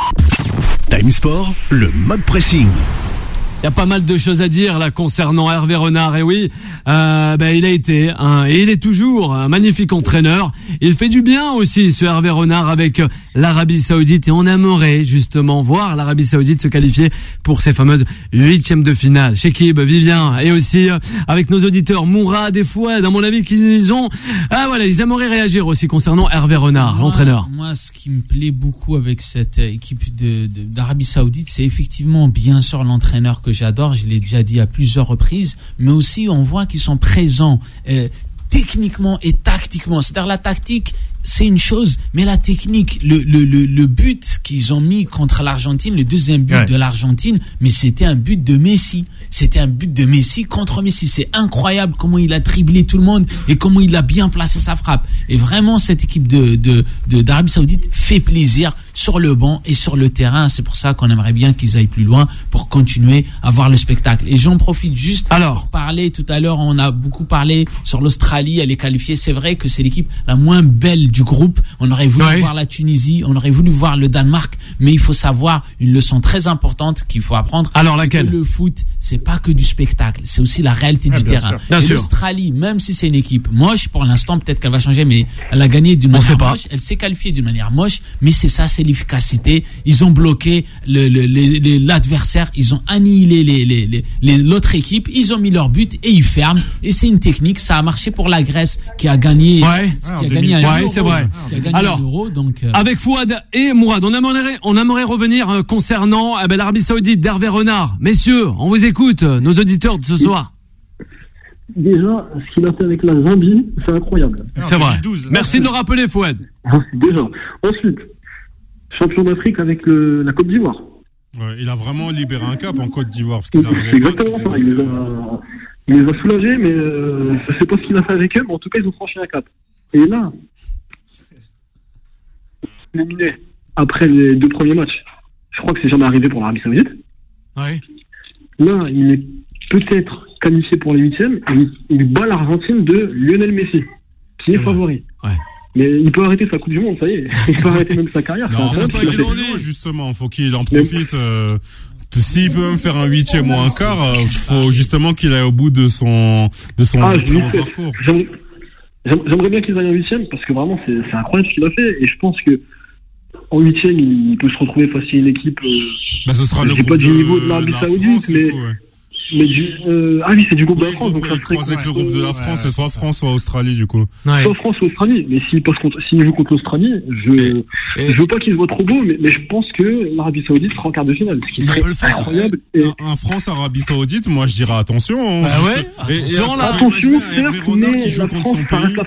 Time Sport, le mode pressing. Il y a pas mal de choses à dire là concernant Hervé Renard. Et oui, euh, ben il a été un, et il est toujours un magnifique entraîneur. Il fait du bien aussi ce Hervé Renard avec l'Arabie Saoudite et on aimerait justement voir l'Arabie Saoudite se qualifier pour ces fameuses huitièmes de finale. Chekib, Vivien et aussi avec nos auditeurs Mourad et Fouad, à mon avis qu'ils ont, ah voilà, ils aimeraient réagir aussi concernant Hervé Renard, moi, l'entraîneur. Moi, ce qui me plaît beaucoup avec cette équipe de, de d'Arabie Saoudite, c'est effectivement bien sûr l'entraîneur que j'adore, je l'ai déjà dit à plusieurs reprises, mais aussi on voit qu'ils sont présents euh, techniquement et tactiquement. C'est-à-dire la tactique, c'est une chose, mais la technique, le, le, le, le but qu'ils ont mis contre l'Argentine, le deuxième but ouais. de l'Argentine, mais c'était un but de Messi. C'était un but de Messi contre Messi. C'est incroyable comment il a dribblé tout le monde et comment il a bien placé sa frappe. Et vraiment, cette équipe de, de, de, d'Arabie Saoudite fait plaisir sur le banc et sur le terrain. C'est pour ça qu'on aimerait bien qu'ils aillent plus loin pour continuer à voir le spectacle. Et j'en profite juste Alors. pour parler. Tout à l'heure, on a beaucoup parlé sur l'Australie. Elle est qualifiée. C'est vrai que c'est l'équipe la moins belle du groupe. On aurait voulu ouais. voir la Tunisie. On aurait voulu voir le Danemark. Mais il faut savoir une leçon très importante qu'il faut apprendre. Alors laquelle? Le foot, c'est pas que du spectacle. C'est aussi la réalité ouais, du bien terrain. Sûr. Bien et sûr. l'Australie, même si c'est une équipe moche, pour l'instant, peut-être qu'elle va changer, mais elle a gagné d'une manière moche. Elle s'est qualifiée d'une manière moche. Mais c'est ça, c'est l'efficacité. Ils ont bloqué le, le, le, le, l'adversaire. Ils ont annihilé les, les, les, les, l'autre équipe. Ils ont mis leur but et ils ferment. Et c'est une technique. Ça a marché pour la Grèce qui a gagné, ouais. qui ah, a gagné un ouais, euro. C'est vrai. Qui a gagné Alors, un euro, donc, euh... avec Fouad et Mourad, on aimerait, on aimerait revenir euh, concernant eh ben, l'Arabie Saoudite d'Hervé Renard. Messieurs, on vous écoute, nos auditeurs de ce soir. Déjà, ce qu'il a fait avec la Zambie, c'est incroyable. C'est vrai. Merci de nous rappeler, Fouad. Déjà. Ensuite, champion d'Afrique avec le, la Côte d'Ivoire. Ouais, il a vraiment libéré un cap en Côte d'Ivoire. Parce qu'ils c'est exactement ça. Il les, a, il les a soulagés, mais euh, je ne sais pas ce qu'il a fait avec eux, mais en tout cas, ils ont franchi un cap. Et là, éliminé après les deux premiers matchs, je crois que c'est jamais arrivé pour l'Arabie Saoudite. Ouais. Là, il est peut-être qualifié pour les huitièmes et il, il bat l'Argentine de Lionel Messi, qui est ouais. favori. Ouais. Mais il peut arrêter sa Coupe du Monde, ça y est. Il peut arrêter même sa carrière. Non, faut pas qu'il en ait, justement. Faut qu'il en profite. Euh, s'il peut même faire un huitième ou un quart, euh, faut justement qu'il aille au bout de son, de son ah, parcours. J'aimerais, j'aimerais bien qu'il aille en huitième parce que vraiment, c'est, c'est incroyable ce qu'il a fait. Et je pense que en huitième, il peut se retrouver face à une équipe. Euh, bah, ce sera le groupe pas du niveau de l'Arabie Saoudite, mais. Coup, ouais. Mais du, euh, ah oui, c'est du groupe oui, de la France. Donc ça serait quoi, avec le groupe de la France, c'est soit France, soit Australie, du coup. Ouais. Soit France ou Australie. Mais s'il passe contre, s'il joue contre l'Australie, je, et, et... je veux pas qu'il se voit trop beau, mais, mais je pense que l'Arabie Saoudite sera en quart de finale. Ce qui serait incroyable. Et... Un, un France-Arabie Saoudite, moi, je dirais attention. Hein, bah ouais. Et, attention, et là. Attention, certes, mais qui joue la contre France, son pays. La France.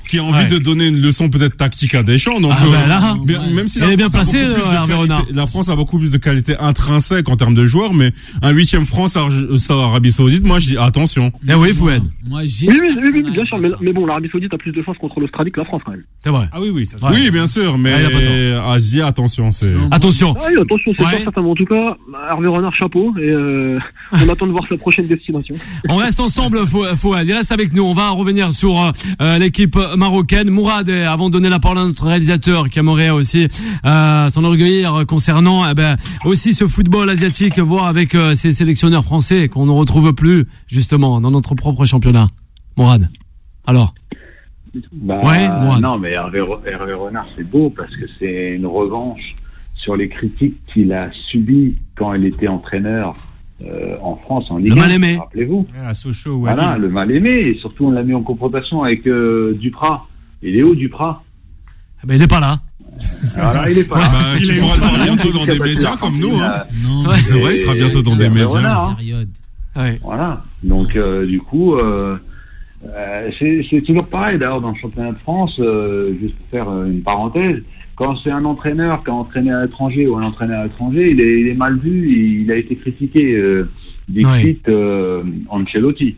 qui a envie Ouais. de donner une leçon peut-être tactique à Deschamps. Donc, Ah, euh, bah là, bien- ouais. même si Il la est bien France a placé, beaucoup plus de Hervé qualité- Renard. la France a beaucoup plus de qualité intrinsèque en termes de joueurs, mais un huitième France Arabie Saoudite, moi je dis attention. Eh oui, Fouad. Moi, Oui, oui, oui, oui, bien sûr, mais, mais bon, l'Arabie Saoudite a plus de chance contre l'Australie que la France quand même. C'est vrai. Ah oui, oui, ça. Oui, bien sûr, mais Ah, il a pas tort. Asie, attention, c'est. Attention. Ah oui, attention, c'est Ouais. pas certain, mais en tout cas, Hervé Renard, chapeau, et euh, on attend de voir sa prochaine destination. On reste ensemble, Fou- Fouad. Il reste avec nous. On va revenir sur euh, l'équipe marocaine. Mourad, eh, avant de donner la parole à notre réalisateur, qui aimerait aussi euh, s'enorgueillir concernant eh ben, aussi ce football asiatique, voire avec euh, ces sélectionneurs français qu'on ne retrouve plus justement dans notre propre championnat. Mourad. Alors. Bah, Ouais, moi. non, mais Hervé, Hervé Renard, c'est beau parce que c'est une revanche sur les critiques qu'il a subies quand il était entraîneur euh, en France, en Ligue Le un, mal-aimé. rappelez-vous. À Sochaux ou à Voilà, Lille. le mal-aimé, et surtout on l'a mis en confrontation avec euh, Duprat. Il est où, Duprat? Eh ben, il n'est pas là. Voilà, il est pas Bah, là. tu Il est pourras le pas voir là. bientôt dans Il a des pas médias été comme nous, hein. Non, Ouais, c'est vrai, il sera bientôt dans des Hervé médias. Renard, hein. période. Ouais. Voilà. Donc, euh, du coup, euh, euh, c'est c'est toujours pareil. D'ailleurs, dans le championnat de France, euh, juste pour faire euh, une parenthèse, quand c'est un entraîneur qui a entraîné à l'étranger ou un entraîneur à l'étranger, il est, il est mal vu, et il a été critiqué. Euh, Dixit euh, Ancelotti.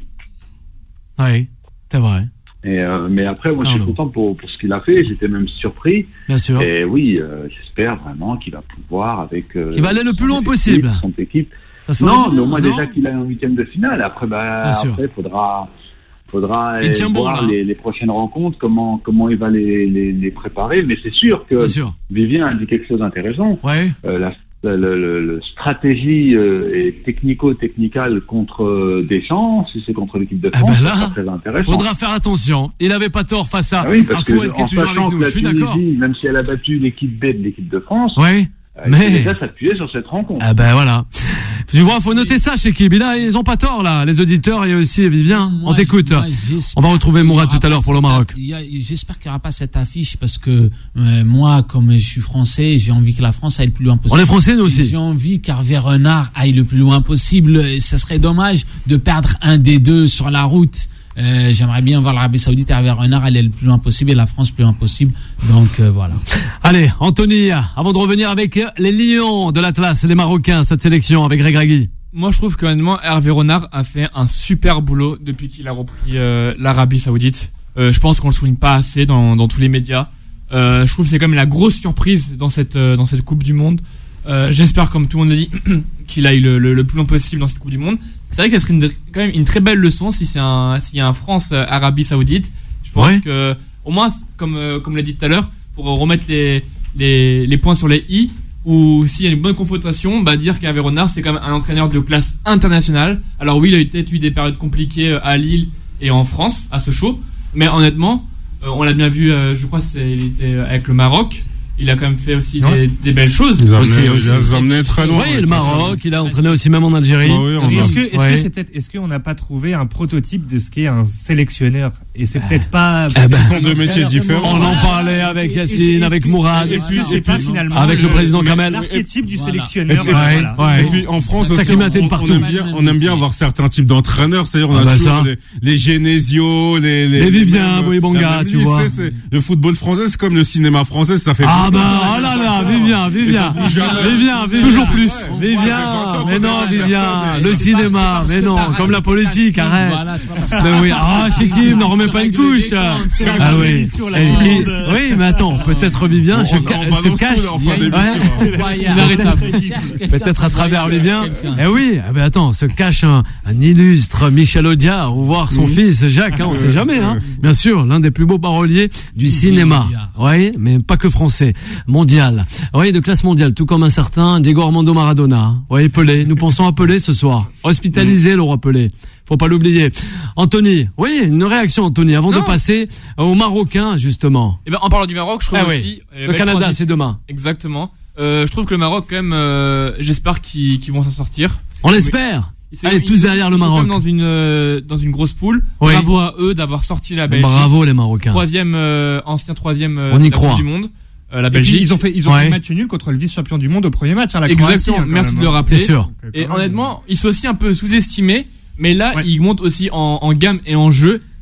Oui, c'est vrai. Et, euh, mais après, moi, je suis Pardon. content pour, pour ce qu'il a fait. J'étais même surpris. Bien sûr. Et oui, euh, j'espère vraiment qu'il va pouvoir avec. Euh, Qu'il va aller le plus son loin effectif, possible. Son équipe. Ça ferait Non, du mais au bien, moins non déjà qu'il a un huitième de finale. Après, bah, Bien sûr. après, faudra, faudra Il euh, tient bon, voir là. les, les prochaines rencontres, comment, comment il va les, les, les préparer. Mais c'est sûr que Bien sûr. Vivien a dit quelque chose d'intéressant. Ouais. Euh, la, la, la- la- la stratégie euh, est technico-technicale contre euh, Deschamps. Si c'est contre l'équipe de Eh France, ben c'est là, pas très intéressant. faudra faire attention. Il avait pas tort face à, Ah oui, à parce que Fouad qui est en toujours avec sachant nous. que Je la suis d'accord. Tunisie, même si elle a battu l'équipe B de l'équipe de France, Ouais. euh, il Mais- faut déjà s'appuyer sur cette rencontre. Ah ben voilà. Tu vois, faut noter ça chez Kib. Là, ils ont pas tort là, les auditeurs et aussi Vivien. Moi, On t'écoute. moi, j'espère On va retrouver qu'il y Mourad aura tout à l'heure pas pour le cette Maroc. aff- il y a- J'espère qu'il n'y aura pas cette affiche parce que euh, moi, comme je suis français, j'ai envie que la France aille le plus loin possible. On est français, nous aussi. J'ai envie qu'Hervé Renard aille le plus loin possible. Et ça serait dommage de perdre un des deux sur la route. Euh, J'aimerais bien voir l'Arabie Saoudite et Hervé Renard aller le plus loin possible et la France le plus loin possible. Donc euh, voilà. Allez, Anthony, avant de revenir avec les Lions de l'Atlas, les Marocains, cette sélection avec Greg Ragui. Moi, je trouve que honnêtement, Hervé Renard a fait un super boulot depuis qu'il a repris euh, l'Arabie Saoudite. Euh, je pense qu'on le souligne pas assez dans, dans tous les médias. Euh, je trouve que c'est quand même la grosse surprise dans cette euh, dans cette Coupe du Monde. Euh, J'espère, comme tout le monde le dit, qu'il aille le, le, le plus loin possible dans cette Coupe du Monde. C'est vrai que ça serait une, quand même une très belle leçon si c'est un s'il y a un France euh, Arabie Saoudite. Je pense Ouais. que au moins, comme euh, comme l'a dit tout à l'heure, pour remettre les les les points sur les i. Ou s'il y a une bonne confrontation, bah dire qu'Hervé Renard c'est quand même un entraîneur de classe internationale. Alors oui, il a eu peut-être eu des périodes compliquées euh, à Lille et en France, à Sochaux, mais honnêtement, euh, on l'a bien vu. Euh, je crois qu'il était avec le Maroc. Il a quand même fait aussi des, des belles choses. Ils ont Aussi, amené- aussi. ils ont amené très loin. Oui, le Maroc, il a entraîné aussi même en Algérie. Ah oui, on Est-ce que, est-ce Ouais. que c'est peut-être, est-ce qu'on n'a pas trouvé un prototype de ce qu'est un sélectionneur? Et c'est peut-être pas. Eh ben, Ce sont deux métiers différents. On en parlait avec Yacine, avec Mourad, Et puis c'est pas finalement. avec le président Kamel. L'archétype du Voilà. sélectionneur. Ouais, voilà. ouais. Et puis en France Ça aussi, climaté de on, partout. on aime bien, on aime bien avoir certains types d'entraîneurs. C'est-à-dire, on Ah a bah toujours ça. les, les Genesio, les, Les Vivien, mêmes- Boïbonga, la même tu lycée, vois. c'est- Le football français, c'est comme le cinéma français, ça fait. Ah vingt bah, ans, oh là ça là, sort. Vivien, Et ça Vivien, bouge jamais. Vivien, Vivien. Toujours plus. Ouais. Vivien, Ça fait vingt ans mais qu'on non, connaît Vivien, personne. le C'est pas- c'est cinéma, pas parce mais que non, t'as comme raté la politique, casting, arrête. voilà, c'est pas parce que Mais t'as oui, raté ah, casting, chez qui, ne remets tu pas une règles couche. des comptes, c'est Ah pas oui. l'émission, la Et grande. qui- Oui, mais attends, peut-être Vivien On- se on ca- balance se tout, cache. là, en fin Ouais. d'émission. Inarrêtable. Peut-être à travers Vivien. Eh oui, eh ben attends, se cache un, un illustre Michel Audiard ou voir son fils Jacques, hein, on sait jamais, hein. Bien sûr, l'un des plus beaux paroliers du cinéma. Audiard. Oui, mais pas que français, mondial. Oui, de classe mondiale, tout comme un certain Diego Armando Maradona. Oui, Pelé. Nous pensons à Pelé ce soir. Hospitalisé, le roi Pelé. Faut pas l'oublier. Anthony, oui, une réaction, Anthony, avant Non. de passer aux Marocains, justement. Et ben en parlant du Maroc, je trouve Ah oui. aussi euh, Le belle Canada, transition. c'est demain. Exactement. Euh, je trouve que le Maroc quand même, euh, j'espère qu'ils qu'ils vont s'en sortir. On l'espère. C'est- Allez, ils- tous derrière le ils sont Maroc. quand même dans une euh, dans une grosse poule. Oui. Bravo à eux d'avoir sorti la Belgique. Bravo les Marocains. Troisième euh, ancien troisième euh, On y de la Coupe croit. du monde. Euh, la Et puis, Belgique. ils ont fait, ils ont Ouais. fait match nul contre le vice-champion du monde au premier match, hein, la Croatie. Exactement. hein, quand Merci même, de le hein. rappeler. C'est sûr. Donc, euh, Et quand même. honnêtement, ils sont aussi un peu sous-estimés, mais là, Ouais. ils montent aussi en, en gamme et en jeu.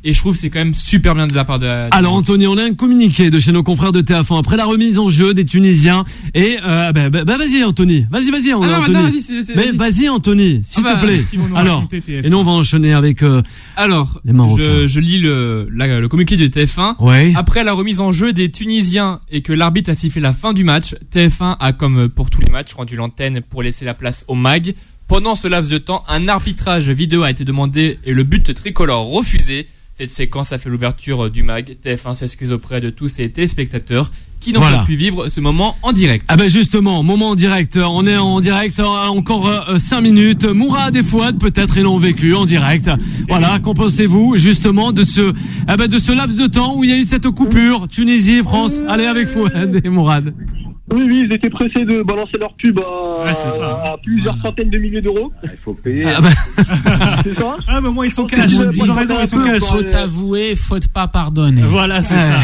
Et je trouve que c'est quand même super bien de la part de la... Alors Anthony, on a un communiqué de chez nos confrères de T F un après la remise en jeu des Tunisiens. Et euh, bah, bah, bah vas-y Anthony, vas-y vas-y Ah non, Anthony. non, vas-y, c'est- c'est- Mais vas-y Anthony, s'il Ah bah, te plaît. qu'est-ce qu'ils vont nous Alors, raconter, T F un? et nous on va enchaîner avec euh, Alors, les Marocains. je, je lis le, la- le communiqué de T F un. Ouais. Après la remise en jeu des Tunisiens et que l'arbitre a sifflé la fin du match, T F un a, comme pour tous les matchs, rendu l'antenne pour laisser la place au mag. Pendant ce laps de temps, un arbitrage vidéo a été demandé et le but tricolore refusé. Cette séquence a fait l'ouverture du mag. T F un s'excuse auprès de tous ses téléspectateurs qui n'ont Voilà. pas pu vivre ce moment en direct. Ah ben justement, moment en direct, on est en direct, euh, encore euh, cinq minutes. Mourad et Fouad peut-être ils l'ont vécu en direct. Voilà, qu'en pensez-vous justement de ce, ah ben de ce laps de temps où il y a eu cette coupure Tunisie, France. Allez avec Fouad et Mourad. Oui, oui, ils étaient pressés de balancer leur pub à, Ouais, c'est ça. à plusieurs centaines de milliers d'euros. Il faut payer. Ah ben, C'est ça. Ah, mais moi, ils sont Je pense cash. que Ils ont raison, ils sont cash. Faute avouée, faute pas pardonner. Voilà, c'est ça.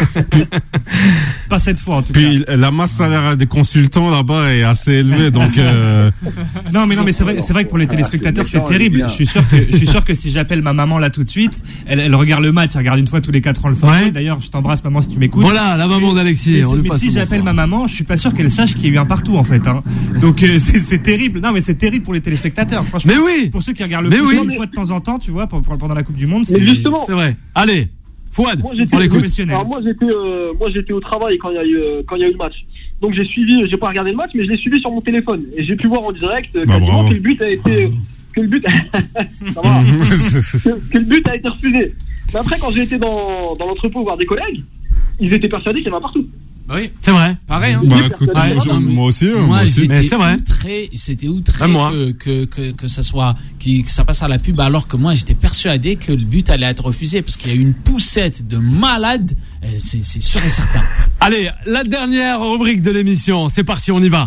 Pas cette fois, en tout cas. Puis la masse salariale des consultants là-bas est assez élevée, donc. Euh... Non, mais non, mais c'est vrai, c'est vrai que pour les téléspectateurs, c'est terrible. Je suis sûr que, je suis sûr que si j'appelle ma maman là tout de suite, elle, elle regarde le match, elle regarde une fois tous les quatre ans le forfait. Ouais. D'ailleurs, je t'embrasse, maman, si tu m'écoutes. voilà la maman Mais- d'Alexis. Mais, on c'est- lui mais passe si le j'appelle bonsoir. ma maman, je suis pas sûr qu'elle sache qu'il y a eu un partout en fait. Hein. Donc euh, c'est, c'est terrible. Non, mais c'est terrible pour les téléspectateurs. Franchement. Mais oui. Pour ceux qui regardent le Mais foot oui. une fois de temps en temps, tu vois, pour- pour- pendant la Coupe du Monde, c'est. Mais justement, C'est vrai. Allez, Fouad, moi j'étais, on l'écoute. professionnel. alors moi j'étais, euh, moi j'étais au travail quand il y a eu, euh, quand il y a eu le match. Donc j'ai suivi, j'ai pas regardé le match, mais je l'ai suivi sur mon téléphone et j'ai pu voir en direct euh, Bah, quasiment bravo. que le but a été, que le but, ça va, que, que le but a été refusé. Mais après quand j'ai été dans, dans l'entrepôt voir des collègues, ils étaient persuadés qu'il y avait un partout. Oui, C'est vrai. pareil. Hein. Bah écoute, Ouais, moi, non, mais- moi aussi, hein, moi Moi, aussi. Mais j'étais c'est vrai. outré, c'était outré Même moi. que, que, que, que ça soit, qui, que ça passe à la pub, alors que moi, j'étais persuadé que le but allait être refusé, parce qu'il y a eu une poussette de malade, euh, c'est, c'est sûr et certain. Allez, la dernière rubrique de l'émission. C'est parti, on y va.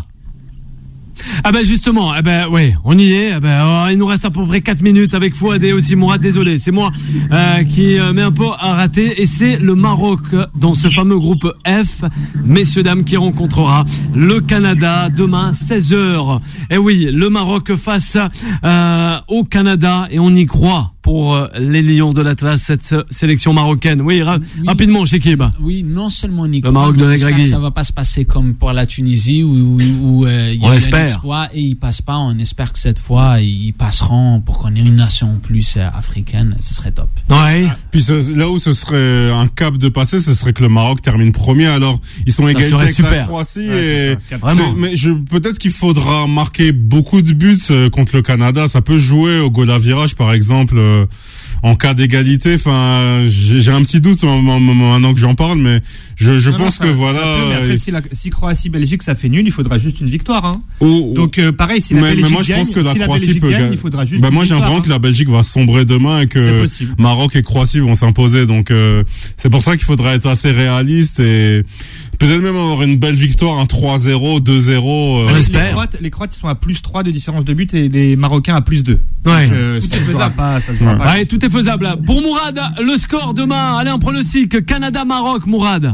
Ah ben justement, ah ben ouais, on y est. Ah ben, oh, il nous reste à peu près quatre minutes avec Fouad et aussi Mourad. Désolé, c'est moi euh, qui euh, met un peu à rater. Et c'est le Maroc dans ce fameux groupe F, messieurs dames, qui rencontrera le Canada demain seize heures. Et oui, le Maroc face euh, au Canada et on y croit pour euh, les Lions de l'Atlas, cette euh, sélection marocaine. Oui, ra- Oui. rapidement, Chekib. Oui, non seulement on y Le croit, Maroc mais de on espère Regragui. que ça va pas se passer comme pour la Tunisie où, où, où, euh, il y On a eu un l'espère. exploit et ils passent pas. On espère que cette fois ils passeront pour qu'on ait une nation en plus euh, africaine. Ce serait top. Ouais. Puis ce- là où ce serait un cap de passer, ce serait que le Maroc termine premier. Alors ils sont Ça égalité serait avec la super. Croatie Ouais, c'est et ça, cap- Vraiment. c'est- mais je peut-être qu'il faudra marquer beaucoup de buts euh, contre le Canada. Ça peut jouer au goal à virage par exemple. euh, En cas d'égalité, enfin, j'ai j'ai un petit doute en- en- maintenant que j'en parle, mais je, je Non, non, pense ça- que ça voilà. peut, mais après, euh, si, la, si Croatie-Belgique ça fait nul, il faudra juste une victoire. Hein. ou- Donc euh, pareil, si la mais, mais Belgique moi je gagne, pense que la si la Croatie Belgique peut gagne, gagner. il faudra juste Bah une moi j'ai victoire. l'impression que hein. la Belgique va sombrer demain et C'est que possible. Maroc et Croatie vont s'imposer. Donc euh, c'est pour ça qu'il faudra être assez réaliste et peut-être même avoir une belle victoire, un trois zéro, deux zéro. euh, On Les espère. Croates, les Croates ils sont à plus trois de différence de but et les Marocains à plus deux. Ouais. Donc, euh, Tout ça est se jouera faisable. pas, ça se jouera pas. Ouais, tout est faisable. Pour Mourad, le score demain. Allez, un pronostic. Canada-Maroc, Mourad.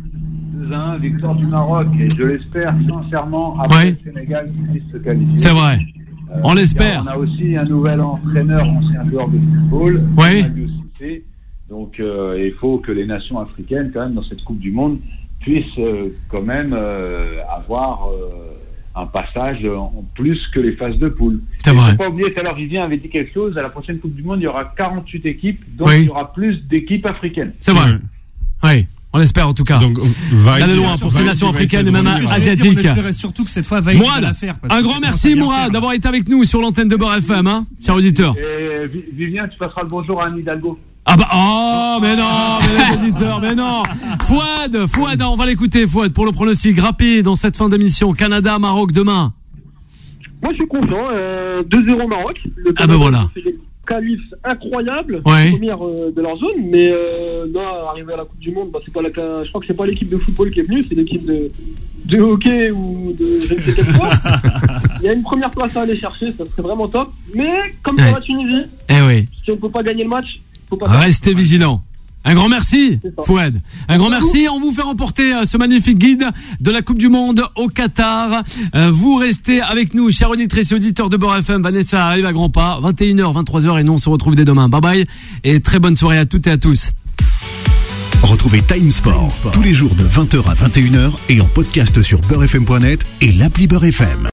deux à un, victoire du Maroc, et je l'espère sincèrement après Ouais. le Sénégal qui puisse se qualifier. C'est vrai. Euh, On l'espère. On a aussi un nouvel entraîneur, ancien joueur de football, Ouais. Aliou Cissé. Donc euh, il faut que les nations africaines, quand même, dans cette Coupe du Monde, puissent euh, quand même euh, avoir euh, un passage en plus que les phases de poule. C'est Il ne vrai. faut pas oublier qu'alors Vivien avait dit quelque chose, à la prochaine Coupe du Monde, il y aura quarante-huit équipes, donc Oui. il y aura plus d'équipes africaines. C'est vrai. Oui, on l'espère en tout cas. Donc va D'aller essayer- loin pour va ces nations essayer africaines de et même gagner. C'est ce que je voulais dire, asiatiques. On espérait surtout que cette fois Vaïd va Mourad, la faire. parce un que grand ça merci commence à bien Mourad faire. d'avoir été avec nous sur l'antenne de Beurre F M, hein, cher auditeur. Et Vi- Vivien, tu passeras le bonjour à Anne Hidalgo. Ah bah oh mais non, mais les auditeurs, mais non. Fouad, Fouad, on va l'écouter Fouad pour le pronostic rapide dans cette fin d'émission. Canada, Maroc demain. Moi, je suis confiant. Euh, deux zéro Maroc. Le Ah ben Canada voilà. a fait des qualifs incroyables, Ouais. première euh, de leur zone, mais euh, là, arrivé à la Coupe du Monde, bah, c'est pas la, je crois que c'est pas l'équipe de football qui est venue, c'est l'équipe de, de hockey ou de je ne sais quel sport. Il y a une première place à aller chercher, ça serait vraiment top. Mais comme Ouais. pour la Tunisie, Eh oui, si on peut pas gagner le match, faut pas perdre. restez vigilants. Un grand merci, Fouad. Un grand merci. On vous fait remporter euh, ce magnifique guide de la Coupe du Monde au Qatar. Euh, vous restez avec nous, chers auditrices et auditeurs de Beurre F M. Vanessa arrive à grands pas. vingt et une heures, vingt-trois heures et nous on se retrouve dès demain. Bye bye et très bonne soirée à toutes et à tous. Retrouvez Time Sport tous les jours de vingt heures à vingt et une heures et en podcast sur beurre f m point net et l'appli Beurre F M.